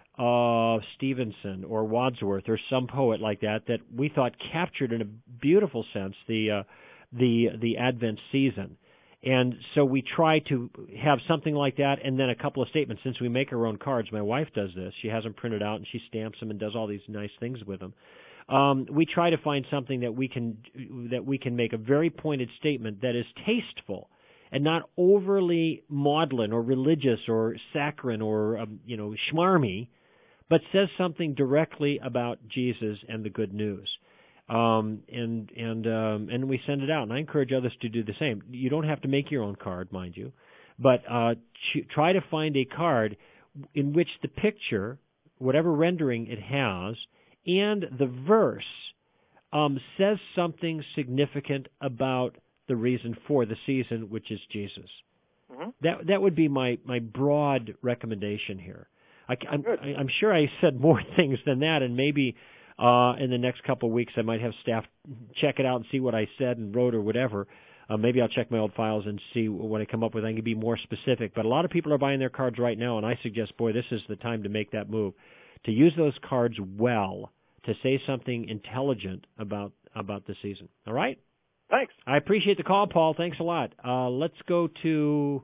A: uh, Stevenson or Wadsworth or some poet like that that we thought captured in a beautiful sense the uh, the the Advent season. And so we try to have something like that and then a couple of statements. Since we make our own cards, my wife does this. She has them printed out and she stamps them and does all these nice things with them. Um, we try to find something that we can that we can make a very pointed statement that is tasteful and not overly maudlin or religious or saccharine or, um, you know, schmarmy, but says something directly about Jesus and the good news. Um, and and um, and we send it out. And I encourage others to do the same. You don't have to make your own card, mind you, but uh, ch- try to find a card in which the picture, whatever rendering it has, and the verse um, says something significant about the reason for the season, which is Jesus. Mm-hmm. That that would be my, my broad recommendation here. I, I'm, I'm sure I said more things than that, and maybe uh, in the next couple of weeks I might have staff check it out and see what I said and wrote or whatever. Uh, maybe I'll check my old files and see what I come up with. I can be more specific. But a lot of people are buying their cards right now, and I suggest, boy, this is the time to make that move, to use those cards well, to say something intelligent about about the season. All right?
H: Thanks.
A: I appreciate the call, Paul. Thanks a lot. Uh, let's go to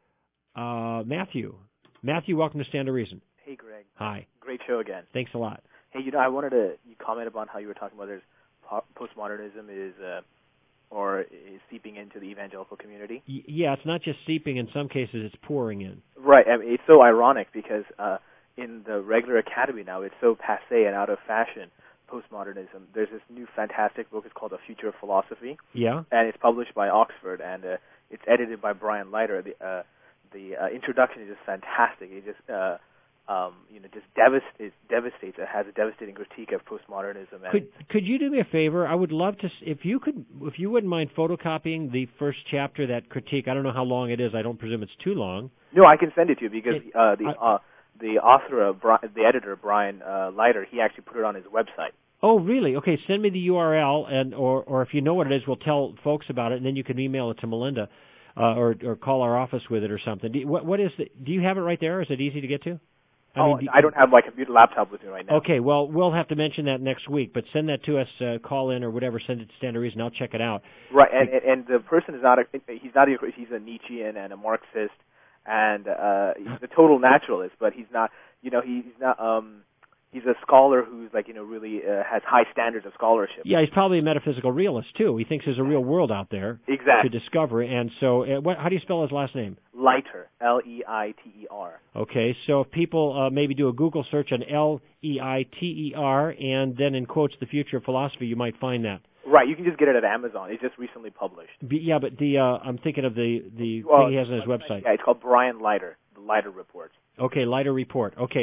A: uh, Matthew. Matthew, welcome to Stand to Reason.
I: Hey, Greg.
A: Hi.
I: Great show again.
A: Thanks a lot.
I: Hey, you know, I wanted to you comment upon how you were talking about there's po- postmodernism is uh, or is seeping into the evangelical community.
A: Y- yeah, it's not just seeping. In some cases, it's pouring in.
I: Right. I mean, it's so ironic because uh, in the regular academy now, it's so passé and out of fashion. Postmodernism. There's this new fantastic book. It's called A Future of Philosophy.
A: Yeah. And
I: it's published by Oxford, and uh, it's edited by Brian Leiter. The uh, the uh, introduction is just fantastic. It just uh, um, you know just devastates. Devastates. It has a devastating critique of postmodernism. And
A: could could you do me a favor? I would love to if you could if you wouldn't mind photocopying the first chapter, that critique. I don't know how long it is. I don't presume it's too long.
I: No, I can send it to you because
A: it,
I: uh, the.
A: I,
I: uh, The author, of Bri- the editor, Brian uh, Leiter, he actually put it on his website.
A: Oh, really? Okay, send me the U R L, and or or if you know what it is, we'll tell folks about it, and then you can email it to Melinda, uh, or or call our office with it or something. Do you, what what is the? Do you have it right there? Is it easy to get to?
I: I oh, mean, do, I don't have my computer laptop with me right now.
A: Okay, well, we'll have to mention that next week, but send that to us, uh, call in or whatever, send it to Stand to Reason. I'll check it out.
I: Right, and and, and the person is not a he's not a, he's a Nietzschean and a Marxist. And uh, he's a total naturalist, but he's not, you know, he's not, um, he's a scholar who's like, you know, really uh, has high standards of scholarship.
A: Yeah, he's probably a metaphysical realist, too. He thinks there's a real world out there
I: exactly.
A: to discover. And so, uh, what, how do you spell his last name?
I: Leiter, L E I T E R.
A: Okay, so if people uh, maybe do a Google search on L E I T E R and then in quotes, The Future of Philosophy, you might find that.
I: Right, you can just get it at Amazon. It's just recently published.
A: Be, yeah, but the uh, I'm thinking of the, the
I: well,
A: thing he has on his website.
I: Yeah, it's called Brian Leiter, the Leiter Report.
A: Okay, Leiter Report. Okay.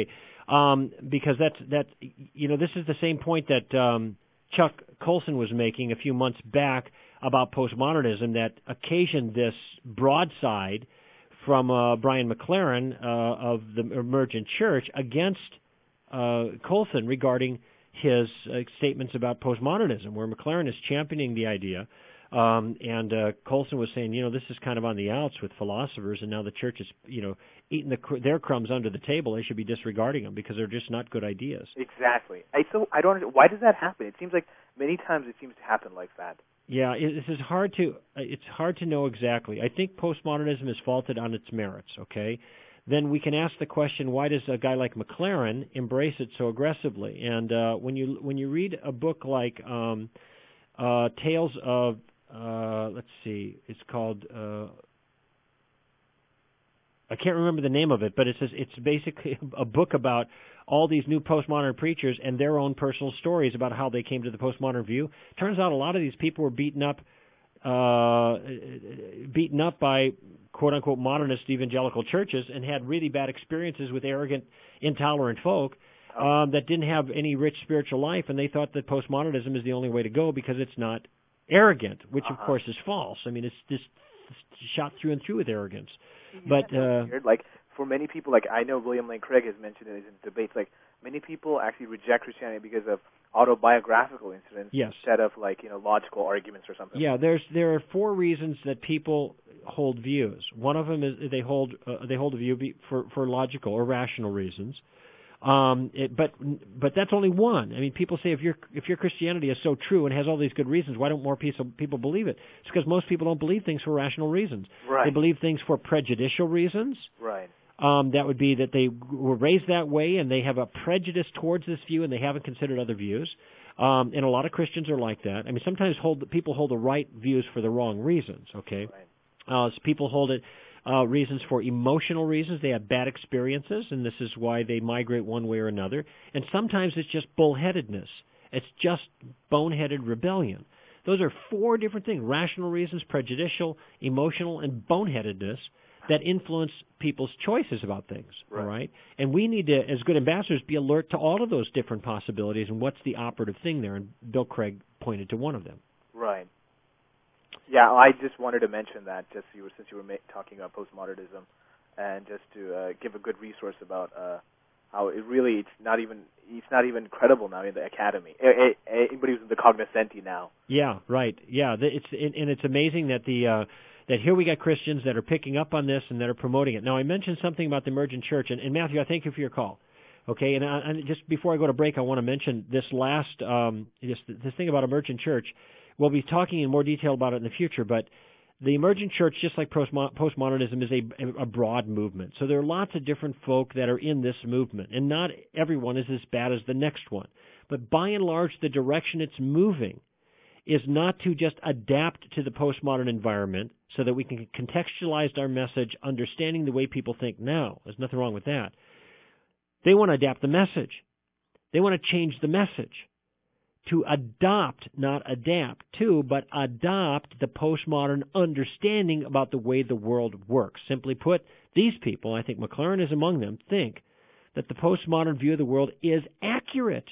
A: um, because that's that. You know, this is the same point that um, Chuck Colson was making a few months back about postmodernism that occasioned this broadside from uh, Brian McLaren uh, of the Emergent Church against uh, Colson regarding his uh, statements about postmodernism, where McLaren is championing the idea. Um, and uh, Colson was saying, you know, this is kind of on the outs with philosophers, and now the church is, you know, eating the, cr- their crumbs under the table. They should be disregarding them because they're just not good ideas.
I: Exactly. I so I don't. Why does that happen? It seems like many times it seems to happen like that.
A: Yeah, it, this is hard to. It's hard to know exactly. I think postmodernism is faulted on its merits. Okay, then we can ask the question: why does a guy like McLaren embrace it so aggressively? And uh, when you when you read a book like um, uh, Tales of Uh, let's see, it's called, uh, I can't remember the name of it, but it says it's basically a book about all these new postmodern preachers and their own personal stories about how they came to the postmodern view. Turns out a lot of these people were beaten up, uh, beaten up by quote-unquote modernist evangelical churches and had really bad experiences with arrogant, intolerant folk um, that didn't have any rich spiritual life, and they thought that postmodernism is the only way to go because it's not arrogant, which
I: uh-huh.
A: of course is false. I mean, it's just shot through and through with arrogance.
I: Yeah,
A: but uh,
I: weird. Like for many people, like I know William Lane Craig has mentioned in his debates, like many people actually reject Christianity because of autobiographical incidents
A: yes.
I: instead of like you know logical arguments or something.
A: Yeah, there's there are four reasons that people hold views. One of them is they hold uh, they hold a view for for logical or rational reasons. Um, it, but but that's only one. I mean, people say if your if your Christianity is so true and has all these good reasons, why don't more people people believe it? It's because most people don't believe things for rational reasons.
I: Right.
A: They believe things for prejudicial reasons.
I: Right.
A: Um, that would be that they were raised that way and they have a prejudice towards this view and they haven't considered other views. Um, and a lot of Christians are like that. I mean, sometimes hold people hold the right views for the wrong reasons. Okay.
I: Right.
A: Uh, so people hold it. Uh, reasons for emotional reasons. They have bad experiences, and this is why they migrate one way or another. And sometimes it's just bullheadedness. It's just boneheaded rebellion. Those are four different things: rational reasons, prejudicial, emotional, and boneheadedness that influence people's choices about things.
I: Right.
A: All right? And we need to, as good ambassadors, be alert to all of those different possibilities and what's the operative thing there. And Bill Craig pointed to one of them.
I: Right. Yeah, I just wanted to mention that just you were, since you were ma- talking about postmodernism, and just to uh, give a good resource about uh, how it really it's not even it's not even credible now in the academy. It, it, anybody who's in the cognoscenti now.
A: Yeah, right. Yeah, it's and it's amazing that the uh, that here we got Christians that are picking up on this and that are promoting it. Now, I mentioned something about the Emergent Church, and, and Matthew, I thank you for your call. Okay, and, I, and just before I go to break, I want to mention this last um, this this thing about Emergent Church. We'll be talking in more detail about it in the future, but the Emergent Church, just like postmodernism, is a, a broad movement. So there are lots of different folk that are in this movement, and not everyone is as bad as the next one. But by and large, the direction it's moving is not to just adapt to the postmodern environment so that we can contextualize our message, understanding the way people think now. There's nothing wrong with that. They want to adapt the message. They want to change the message. To adopt, not adapt to, but adopt the postmodern understanding about the way the world works. Simply put, these people, I think McLaren is among them, think that the postmodern view of the world is accurate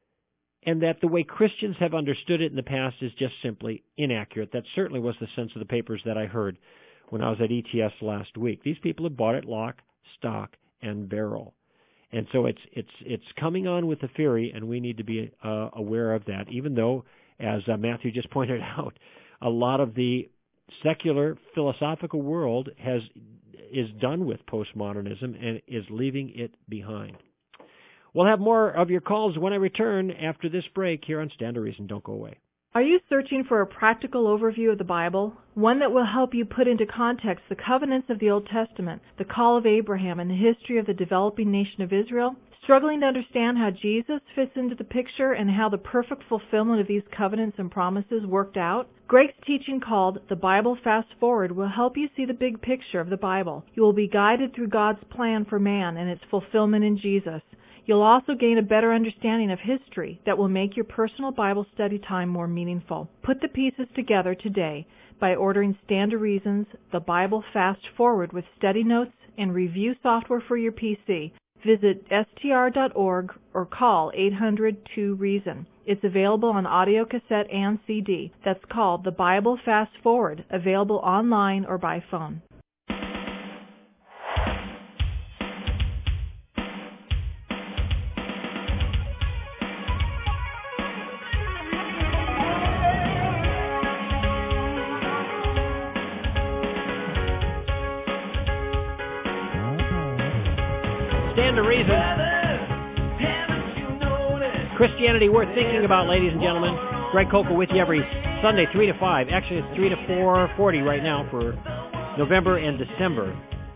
A: and that the way Christians have understood it in the past is just simply inaccurate. That certainly was the sense of the papers that I heard when I was at E T S last week. These people have bought it lock, stock, and barrel. And so it's it's it's coming on with the fury, and we need to be uh, aware of that. Even though, as uh, Matthew just pointed out, a lot of the secular philosophical world has is done with postmodernism and is leaving it behind. We'll have more of your calls when I return after this break here on Stand to Reason. Don't go away.
D: Are you searching for a practical overview of the Bible? One that will help you put into context the covenants of the Old Testament, the call of Abraham, and the history of the developing nation of Israel? Struggling to understand how Jesus fits into the picture and how the perfect fulfillment of these covenants and promises worked out? Greg's teaching called The Bible Fast Forward will help you see the big picture of the Bible. You will be guided through God's plan for man and its fulfillment in Jesus. You'll also gain a better understanding of history that will make your personal Bible study time more meaningful. Put the pieces together today by ordering Stand to Reason's The Bible Fast Forward with study notes and review software for your P C. Visit S T R dot org or call eight hundred two reason. It's available on audio cassette and C D. That's called The Bible Fast Forward, available online or by phone.
A: Stand to reason. Christianity worth thinking about, ladies and gentlemen. Greg Kokel with you every Sunday, three to five. Actually, it's three to four forty right now for November and December.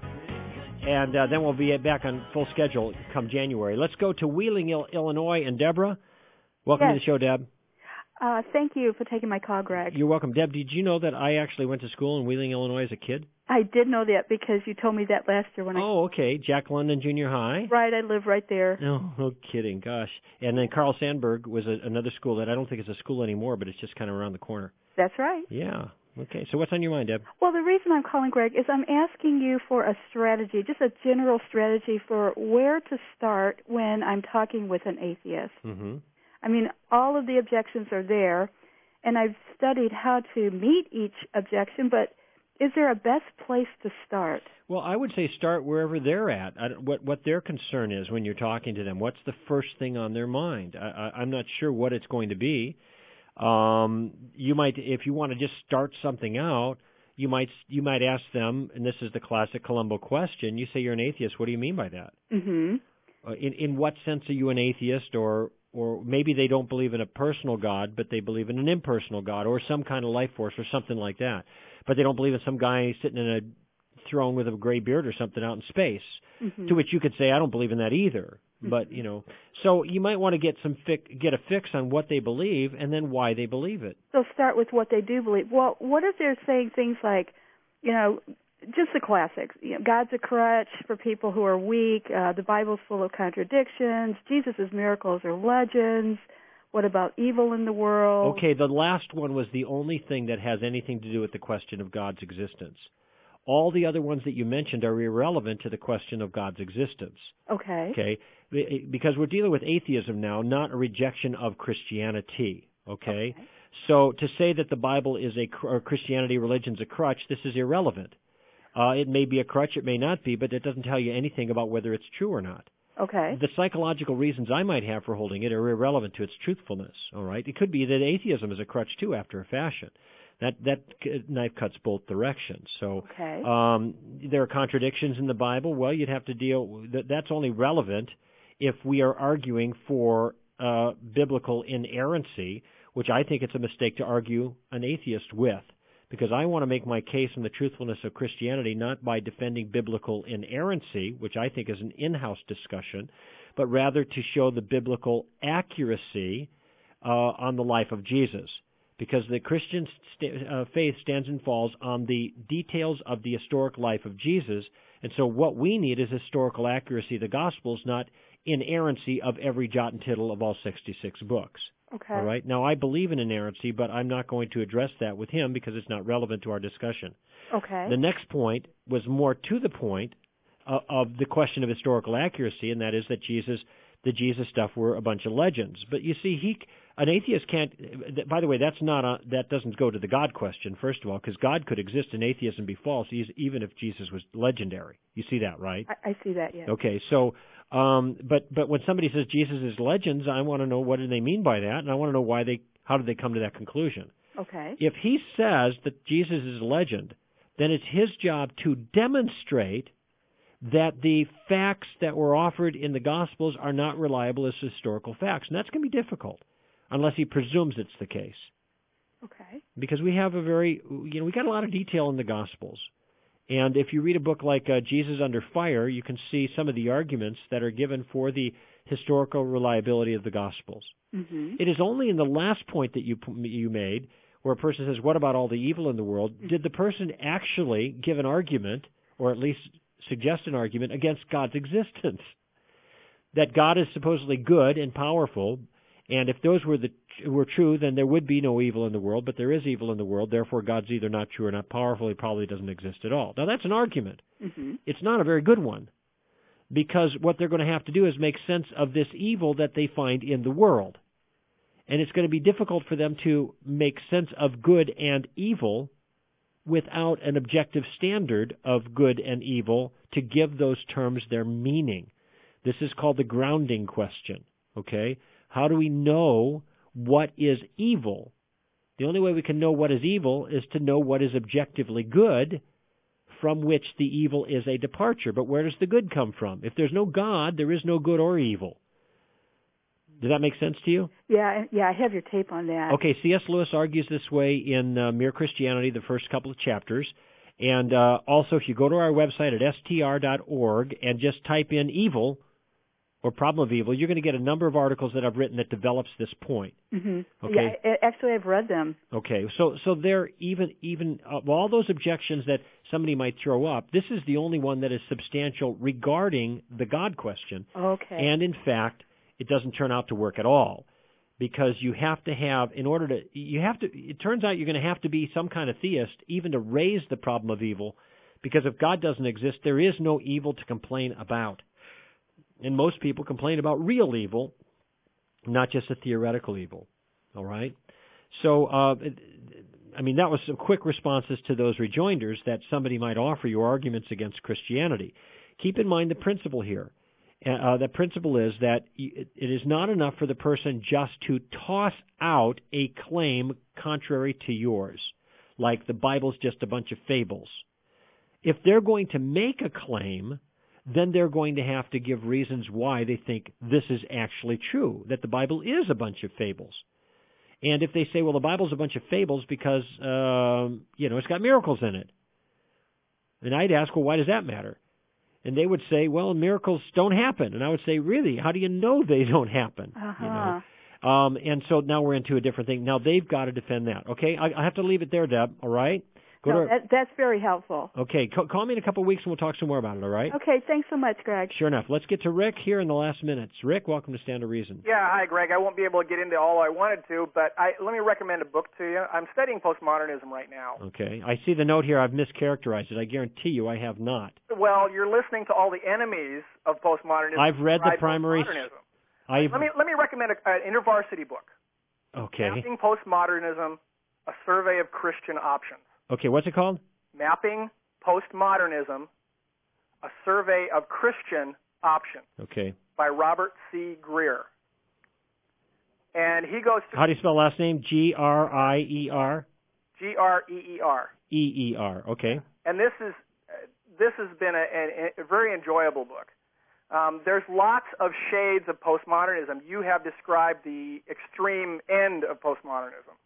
A: And uh, then we'll be back on full schedule come January. Let's go to Wheeling, Illinois, and Deborah. Welcome
J: Yes.
A: to the show, Deb.
J: Uh, thank you for taking my call, Greg.
A: You're welcome. Deb, did you know that I actually went to school in Wheeling, Illinois as a kid?
J: I did know that because you told me that last year when I...
A: Oh, okay. Jack London Junior High.
J: Right, I live right there.
A: No, no kidding. Gosh. And then Carl Sandburg was a, another school that I don't think is a school anymore, but it's just kind of around the corner.
J: That's right.
A: Yeah. Okay. So what's on your mind, Deb?
J: Well, the reason I'm calling, Greg, is I'm asking you for a strategy, just a general strategy for where to start when I'm talking with an atheist.
A: Mm-hmm.
J: I mean, all of the objections are there, and I've studied how to meet each objection, but is there a best place to start?
A: Well, I would say start wherever they're at. I don't, what what their concern is when you're talking to them. What's the first thing on their mind? I, I, I'm not sure what it's going to be. Um, you might, if you want to just start something out, you might you might ask them, and this is the classic Columbo question. You say you're an atheist. What do you mean by that?
J: Mm-hmm.
A: Uh, in in what sense are you an atheist? Or or maybe they don't believe in a personal God, but they believe in an impersonal God or some kind of life force or something like that. But they don't believe in some guy sitting in a throne with a gray beard or something out in space.
J: Mm-hmm.
A: To which you could say, I don't believe in that either. Mm-hmm. But, you know, so you might want to get some fi- get a fix on what they believe and then why they believe it.
J: So start with what they do believe. Well, what if they're saying things like, you know, just the classics. You know, God's a crutch for people who are weak. Uh, the Bible's full of contradictions. Jesus' miracles are legends. What about evil in the world?
A: Okay, the last one was the only thing that has anything to do with the question of God's existence. All the other ones that you mentioned are irrelevant to the question of God's existence.
J: Okay.
A: Okay, because we're dealing with atheism now, not a rejection of Christianity. Okay,
J: okay.
A: So to say that the Bible is a or Christianity religion's a crutch, this is irrelevant. Uh, it may be a crutch, it may not be, but it doesn't tell you anything about whether it's true or not.
J: Okay.
A: The psychological reasons I might have for holding it are irrelevant to its truthfulness. All right, it could be that atheism is a crutch too, after a fashion. That that knife cuts both directions. So
J: okay.
A: um, there are contradictions in the Bible. Well, you'd have to deal. That that's only relevant if we are arguing for uh, biblical inerrancy, which I think it's a mistake to argue an atheist with. Because I want to make my case on the truthfulness of Christianity not by defending biblical inerrancy, which I think is an in-house discussion, but rather to show the biblical accuracy uh, on the life of Jesus. Because the Christian st- uh, faith stands and falls on the details of the historic life of Jesus, and so what we need is historical accuracy of the Gospels, not inerrancy of every jot and tittle of all sixty-six books.
J: Okay.
A: All right. Now, I believe in inerrancy, but I'm not going to address that with him because it's not relevant to our discussion.
J: Okay.
A: The next point was more to the point uh, of the question of historical accuracy, and that is that Jesus, the Jesus stuff, were a bunch of legends. But you see, he, an atheist can't. By the way, that's not a, that doesn't go to the God question. First of all, because God could exist and atheism be false, even if Jesus was legendary. You see that, right?
J: I, I see that. Yes.
A: Okay. So. Um, but but when somebody says Jesus is legends, I want to know what do they mean by that, and I want to know why they how did they come to that conclusion.
J: Okay.
A: If he says that Jesus is a legend, then it's his job to demonstrate that the facts that were offered in the Gospels are not reliable as historical facts, and that's going to be difficult unless he presumes it's the case.
J: Okay.
A: Because we have a very you know we got a lot of detail in the Gospels. And if you read a book like uh, Jesus Under Fire, you can see some of the arguments that are given for the historical reliability of the Gospels.
J: Mm-hmm.
A: It is only in the last point that you you made where a person says, what about all the evil in the world? Mm-hmm. Did the person actually give an argument, or at least suggest an argument, against God's existence? That God is supposedly good and powerful, and if those were the were true, then there would be no evil in the world, but there is evil in the world, therefore God's either not true or not powerful, he probably doesn't exist at all. Now that's an argument.
J: Mm-hmm.
A: It's not a very good one. because what they're going to have to do is make sense of this evil that they find in the world. And it's going to be difficult for them to make sense of good and evil without an objective standard of good and evil to give those terms their meaning. This is called the grounding question, okay? How do we know what is evil? The only way we can know what is evil is to know what is objectively good, from which the evil is a departure. But where does the good come from? If there's no God, there is no good or evil. Does that make sense to you?
J: Yeah, yeah, I have your tape on that.
A: Okay, C S. Lewis argues this way in uh, Mere Christianity, the first couple of chapters. And uh, also, if you go to our website at S T R dot org and just type in evil or problem of evil, you're going to get a number of articles that I've written that develops this point.
J: Mm-hmm.
A: Okay.
J: Yeah, actually, I've read them.
A: Okay, so so they're even even of all those objections that somebody might throw up, this is the only one that is substantial regarding the God question.
J: Okay.
A: And in fact, it doesn't turn out to work at all, because you have to have, in order to, you have to, it turns out you're going to have to be some kind of theist even to raise the problem of evil, because if God doesn't exist, there is no evil to complain about. And most people complain about real evil, not just a theoretical evil. All right? So, uh, I mean, that was some quick responses to those rejoinders that somebody might offer you, arguments against Christianity. Keep in mind the principle here. Uh, the principle is that it is not enough for the person just to toss out a claim contrary to yours, like the Bible's just a bunch of fables. If they're going to make a claim, then they're going to have to give reasons why they think this is actually true, that the Bible is a bunch of fables. And if they say, well, the Bible's a bunch of fables because, um, you know, it's got miracles in it, then I'd ask, well, why does that matter? And they would say, well, miracles don't happen. And I would say, really? How do you know they don't happen?
J: Uh-huh.
A: You know? Um, and so now we're into a different thing. Now they've got to defend that. Okay, I, I have to leave it there, Deb. All right. Go
J: no,
A: to
J: that, that's very helpful.
A: Okay, call, call me in a couple of weeks and we'll talk some more about it. All right.
J: Okay. Thanks so much, Greg.
A: Sure enough. Let's get to Rick here in the last minutes. Rick, welcome to Stand to Reason.
K: Yeah, hi, Greg. I won't be able to get into all I wanted to, but I, let me recommend a book to you. I'm studying postmodernism right now.
A: Okay. I see the note here. I've mischaracterized it. I guarantee you I have not.
K: Well, you're listening to all the enemies of postmodernism.
A: I've read the primary.
K: I've... Let me let me recommend a, an InterVarsity book.
A: Okay.
K: Mapping Postmodernism: A Survey of Christian Options.
A: Okay. What's it called?
K: Mapping Postmodernism: A Survey of Christian Options.
A: Okay.
K: By Robert C. Greer. And he goes to...
A: How do you spell last name? G R I E R?
K: G R E E R.
A: E E R. Okay.
K: And this is uh, this has been a, a, a very enjoyable book. Um, there's lots of shades of postmodernism. You have described the extreme end of postmodernism.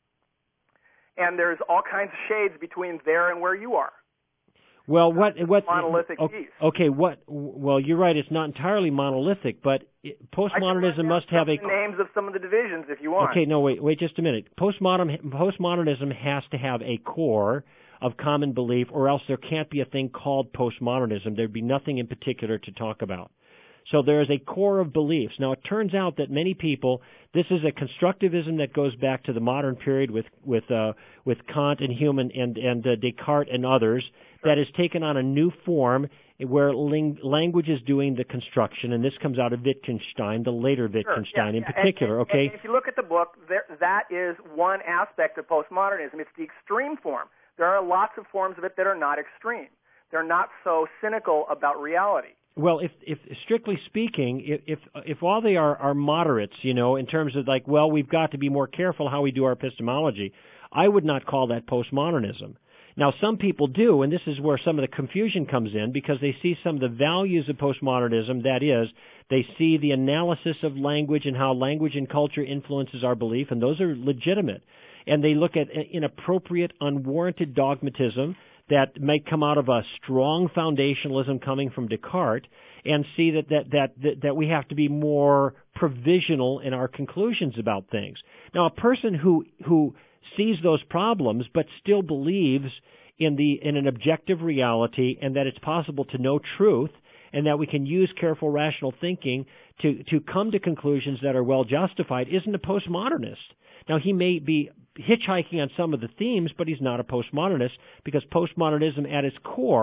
K: And there's all kinds of shades between there and where you are.
A: Well, what what
K: monolithic
A: okay,
K: piece?
A: Okay, what? Well, you're right. It's not entirely monolithic, but it, postmodernism must have a
K: the names of some of the divisions if you want.
A: Okay, no, wait, wait, just a minute. Postmodern postmodernism has to have a core of common belief, or else there can't be a thing called postmodernism. There'd be nothing in particular to talk about. So there is a core of beliefs. Now, it turns out that many people, this is a constructivism that goes back to the modern period with with uh, with Kant and Hume and and, and uh, Descartes and others, that has taken on a new form where ling- language is doing the construction, and this comes out of Wittgenstein, the later Wittgenstein
K: sure, yeah,
A: in
K: yeah.
A: particular.
K: And, and,
A: okay.
K: And if you look at the book, there, that is one aspect of postmodernism. It's the extreme form. There are lots of forms of it that are not extreme. They're not so cynical about reality.
A: Well, if, if strictly speaking, if, if if all they are are moderates, you know, in terms of like, well, we've got to be more careful how we do our epistemology, I would not call that postmodernism. Now, some people do, and this is where some of the confusion comes in, because they see some of the values of postmodernism. That is, they see the analysis of language and how language and culture influences our belief, and those are legitimate. And they look at inappropriate, unwarranted dogmatism that may come out of a strong foundationalism coming from Descartes, and see that, that, that, that, that we have to be more provisional in our conclusions about things. Now, a person who, who sees those problems but still believes in the in an objective reality and that it's possible to know truth and that we can use careful rational thinking to, to come to conclusions that are well justified isn't a postmodernist. Now, he may be hitchhiking on some of the themes, but he's not a postmodernist, because postmodernism at its core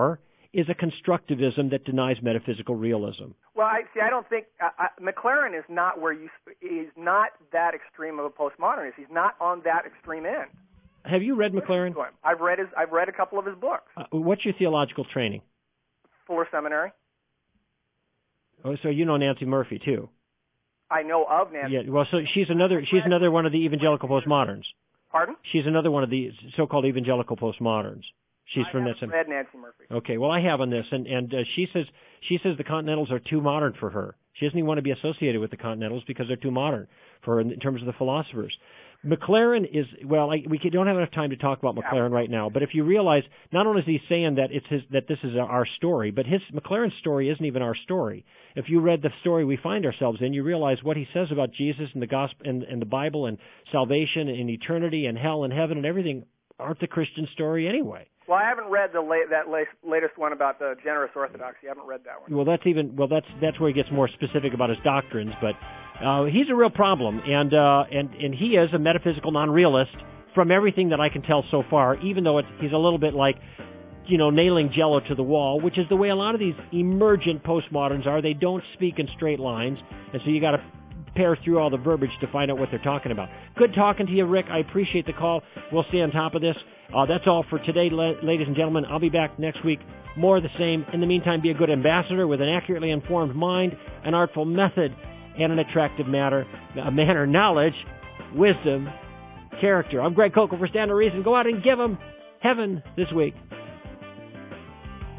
A: is a constructivism that denies metaphysical realism.
K: Well, I see. I don't think uh, I, McLaren is not where you. He's not that extreme of a postmodernist. He's not on that extreme end.
A: Have you read McLaren?
K: I've read his. I've read a couple of his books.
A: Uh, what's your theological training?
K: Fuller Seminary.
A: Oh, so you know Nancy Murphy too.
K: I know of Nancy.
A: Yeah. Well, so she's another. She's another one of the evangelical postmoderns.
K: Pardon?
A: She's another one of the so-called evangelical postmoderns. She's
K: I
A: from that.
K: haven't read Nancy Murphy.
A: Okay. Well, I have on this, and and uh, she says she says the Continentals are too modern for her. She doesn't even want to be associated with the Continentals because they're too modern for her in, in terms of the philosophers. McLaren is, well, I, we don't have enough time to talk about McLaren right now, but if you realize, not only is he saying that it's his, that this is our story, but his McLaren's story isn't even our story. If you read the story we find ourselves in, you realize what he says about Jesus and the gospel and, and the Bible and salvation and eternity and hell and heaven and everything aren't the Christian story anyway.
K: Well, I haven't read the la- that la- latest one about the generous orthodoxy. I haven't read that one.
A: Well, that's even well. That's that's where he gets more specific about his doctrines. But uh, he's a real problem, and uh, and and he is a metaphysical non-realist from everything that I can tell so far. Even though it's, he's a little bit like, you know, nailing Jello to the wall, which is the way a lot of these emergent postmoderns are. They don't speak in straight lines, and so you got to pare through all the verbiage to find out what they're talking about. Good talking to you, Rick. I appreciate the call. We'll stay on top of this. Uh, that's all for today, la- ladies and gentlemen. I'll be back next week. More of the same. In the meantime, be a good ambassador with an accurately informed mind, an artful method, and an attractive matter, a manner, knowledge, wisdom, character. I'm Greg Kokel for Stand to Reason. Go out and give them heaven this week.